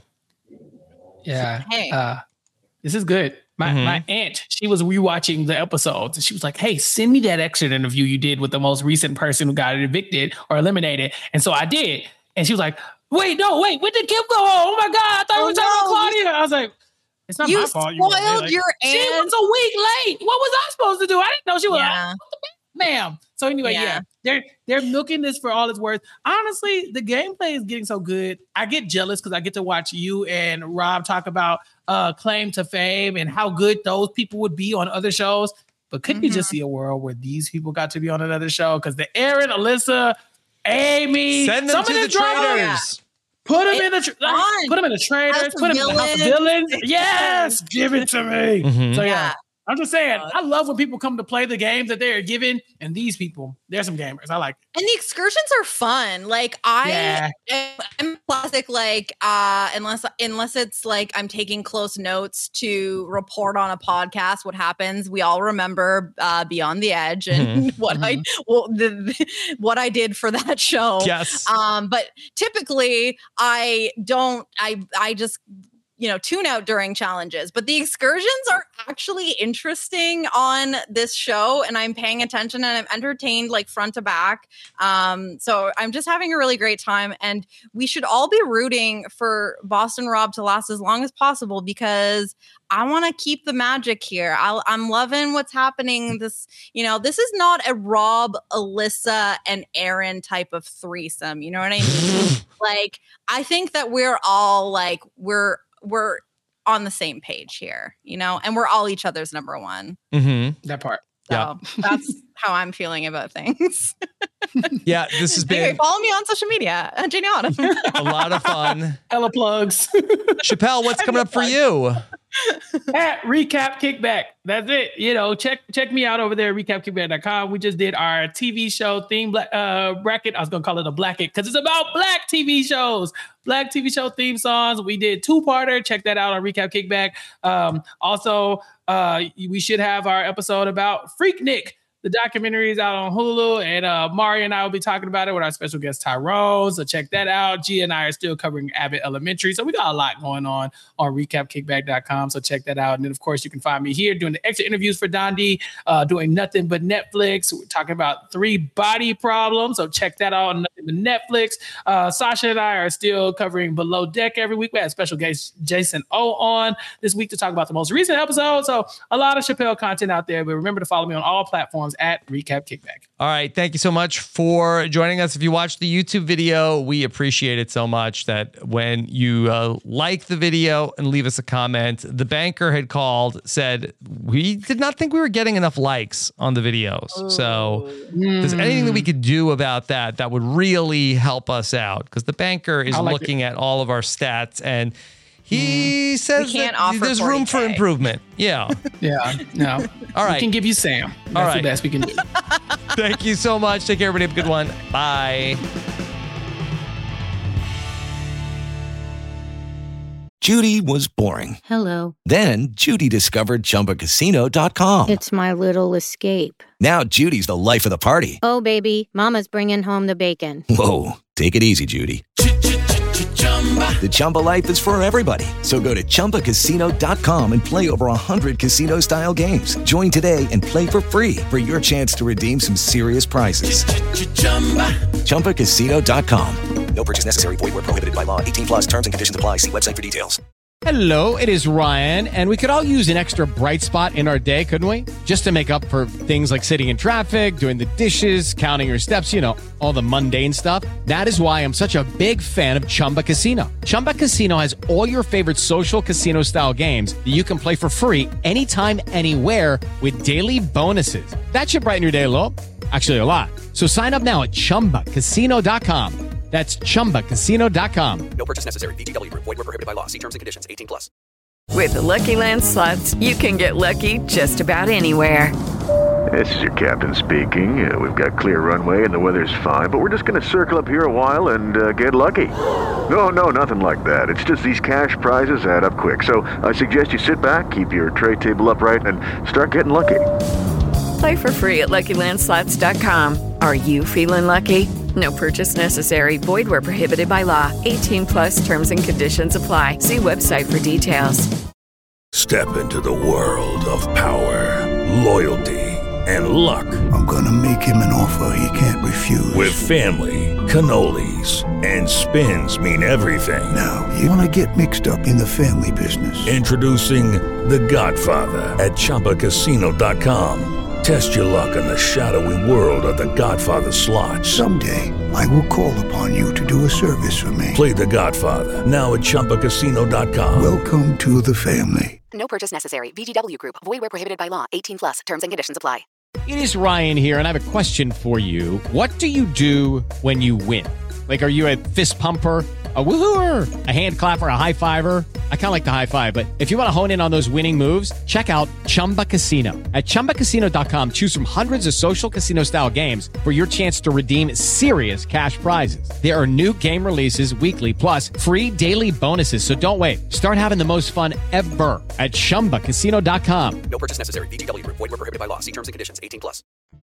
Hey. This is good. My aunt, she was rewatching the episodes and she was like, hey, send me that exit interview you did with the most recent person who got evicted or eliminated. And so I did. And she was like, wait, when did Kim go home? Oh my God, I thought we were talking about Claudia. I was like, it's not my fault. You spoiled your aunt. She was a week late. What was I supposed to do? I didn't know she was ma'am. So anyway, they're milking this for all it's worth. Honestly, the gameplay is getting so good. I get jealous because I get to watch you and Rob talk about Claim to Fame and how good those people would be on other shows. But couldn't you just see a world where these people got to be on another show? Because the Aaron, Alyssa, Amy, send them to the traitors. Put them in the traitors. Put them in the House of Villains. Yes, give it to me. So yeah. I'm just saying, I love when people come to play the games that they are given, and these people, they're some gamers. I like it. And the excursions are fun. Like I'm classic, like unless it's like I'm taking close notes to report on a podcast what happens. We all remember Beyond the Edge and what I did for that show. Yes. But typically I just tune out during challenges, but the excursions are actually interesting on this show and I'm paying attention and I'm entertained like front to back. So I'm just having a really great time and we should all be rooting for Boston Rob to last as long as possible because I want to keep the magic here. I'm loving what's happening. This is not a Rob, Alyssa, and Aaron type of threesome. You know what I mean? Like, I think that we're all like, we're on the same page here, and we're all each other's number one. That part. So that's how I'm feeling about things. Yeah, this has been... Anyway, follow me on social media, Jenny Autumn. A lot of fun. Hella plugs. Chappelle, what's coming up for you? At Recap Kickback. That's it. Check me out over there at recapkickback.com. We just did our TV show theme bracket. I was going to call it a blacket because it's about black TV shows. Black TV show theme songs. We did 2-parter. Check that out on Recap Kickback. Also, we should have our episode about Freaknik. The documentary is out on Hulu, and Mari and I will be talking about it with our special guest Tyrone. So check that out. Gia and I are still covering Abbott Elementary. So we got a lot going on recapkickback.com. So check that out. And then, of course, you can find me here doing the extra interviews for Dondi, doing nothing but Netflix. We're talking about 3 body problems. So check that out on nothing but Netflix. Sasha and I are still covering Below Deck every week. We had special guest Jason O on this week to talk about the most recent episode. So a lot of Chappelle content out there. But remember to follow me on all platforms at Recap Kickback. All right. Thank you so much for joining us. If you watched the YouTube video, we appreciate it so much that when you like the video and leave us a comment, the banker had called, said, we did not think we were getting enough likes on the videos. So if there's anything that we could do about that, that would really help us out, because the banker is looking at all of our stats and he says that there's room for improvement. Yeah. Yeah. No. All right. We can give you Sam. That's the best we can do. Thank you so much. Take care, everybody. Have a good one. Bye. Judy was boring. Hello. Then Judy discovered ChumbaCasino.com. It's my little escape. Now Judy's the life of the party. Oh, baby, mama's bringing home the bacon. Whoa, take it easy, Judy. The Chumba life is for everybody. So go to ChumbaCasino.com and play over 100 casino-style games. Join today and play for free for your chance to redeem some serious prizes. ChumbaCasino.com. No purchase necessary. Void where prohibited by law. 18+ terms and conditions apply. See website for details. Hello, it is Ryan, and we could all use an extra bright spot in our day, couldn't we? Just to make up for things like sitting in traffic, doing the dishes, counting your steps, all the mundane stuff. That is why I'm such a big fan of Chumba Casino. Chumba Casino has all your favorite social casino-style games that you can play for free anytime, anywhere with daily bonuses. That should brighten your day a little. Actually, a lot. So sign up now at ChumbaCasino.com. That's ChumbaCasino.com. No purchase necessary. VGW Group. Void where prohibited by law. See terms and conditions. 18+. With the Lucky Land Slots, you can get lucky just about anywhere. This is your captain speaking. We've got clear runway and the weather's fine, but we're just going to circle up here a while and get lucky. No, nothing like that. It's just these cash prizes add up quick. So I suggest you sit back, keep your tray table upright, and start getting lucky. Play for free at LuckyLandSlots.com. Are you feeling lucky? No purchase necessary. Void where prohibited by law. 18+ terms and conditions apply. See website for details. Step into the world of power, loyalty, and luck. I'm gonna make him an offer he can't refuse. With family, cannolis, and spins mean everything. Now, you wanna get mixed up in the family business. Introducing The Godfather at ChumbaCasino.com. Test your luck in the shadowy world of The Godfather slot. Someday, I will call upon you to do a service for me. Play The Godfather, now at ChumbaCasino.com. Welcome to the family. No purchase necessary. VGW Group. Void where prohibited by law. 18+. Terms and conditions apply. It is Ryan here, and I have a question for you. What do you do when you win? Like, are you a fist pumper, a woohooer, a hand clapper, a high fiver? I kind of like the high five, but if you want to hone in on those winning moves, check out Chumba Casino. At ChumbaCasino.com, choose from hundreds of social casino-style games for your chance to redeem serious cash prizes. There are new game releases weekly, plus free daily bonuses. So don't wait. Start having the most fun ever at ChumbaCasino.com. No purchase necessary. VGW Group. Void where prohibited by law. See terms and conditions. 18+.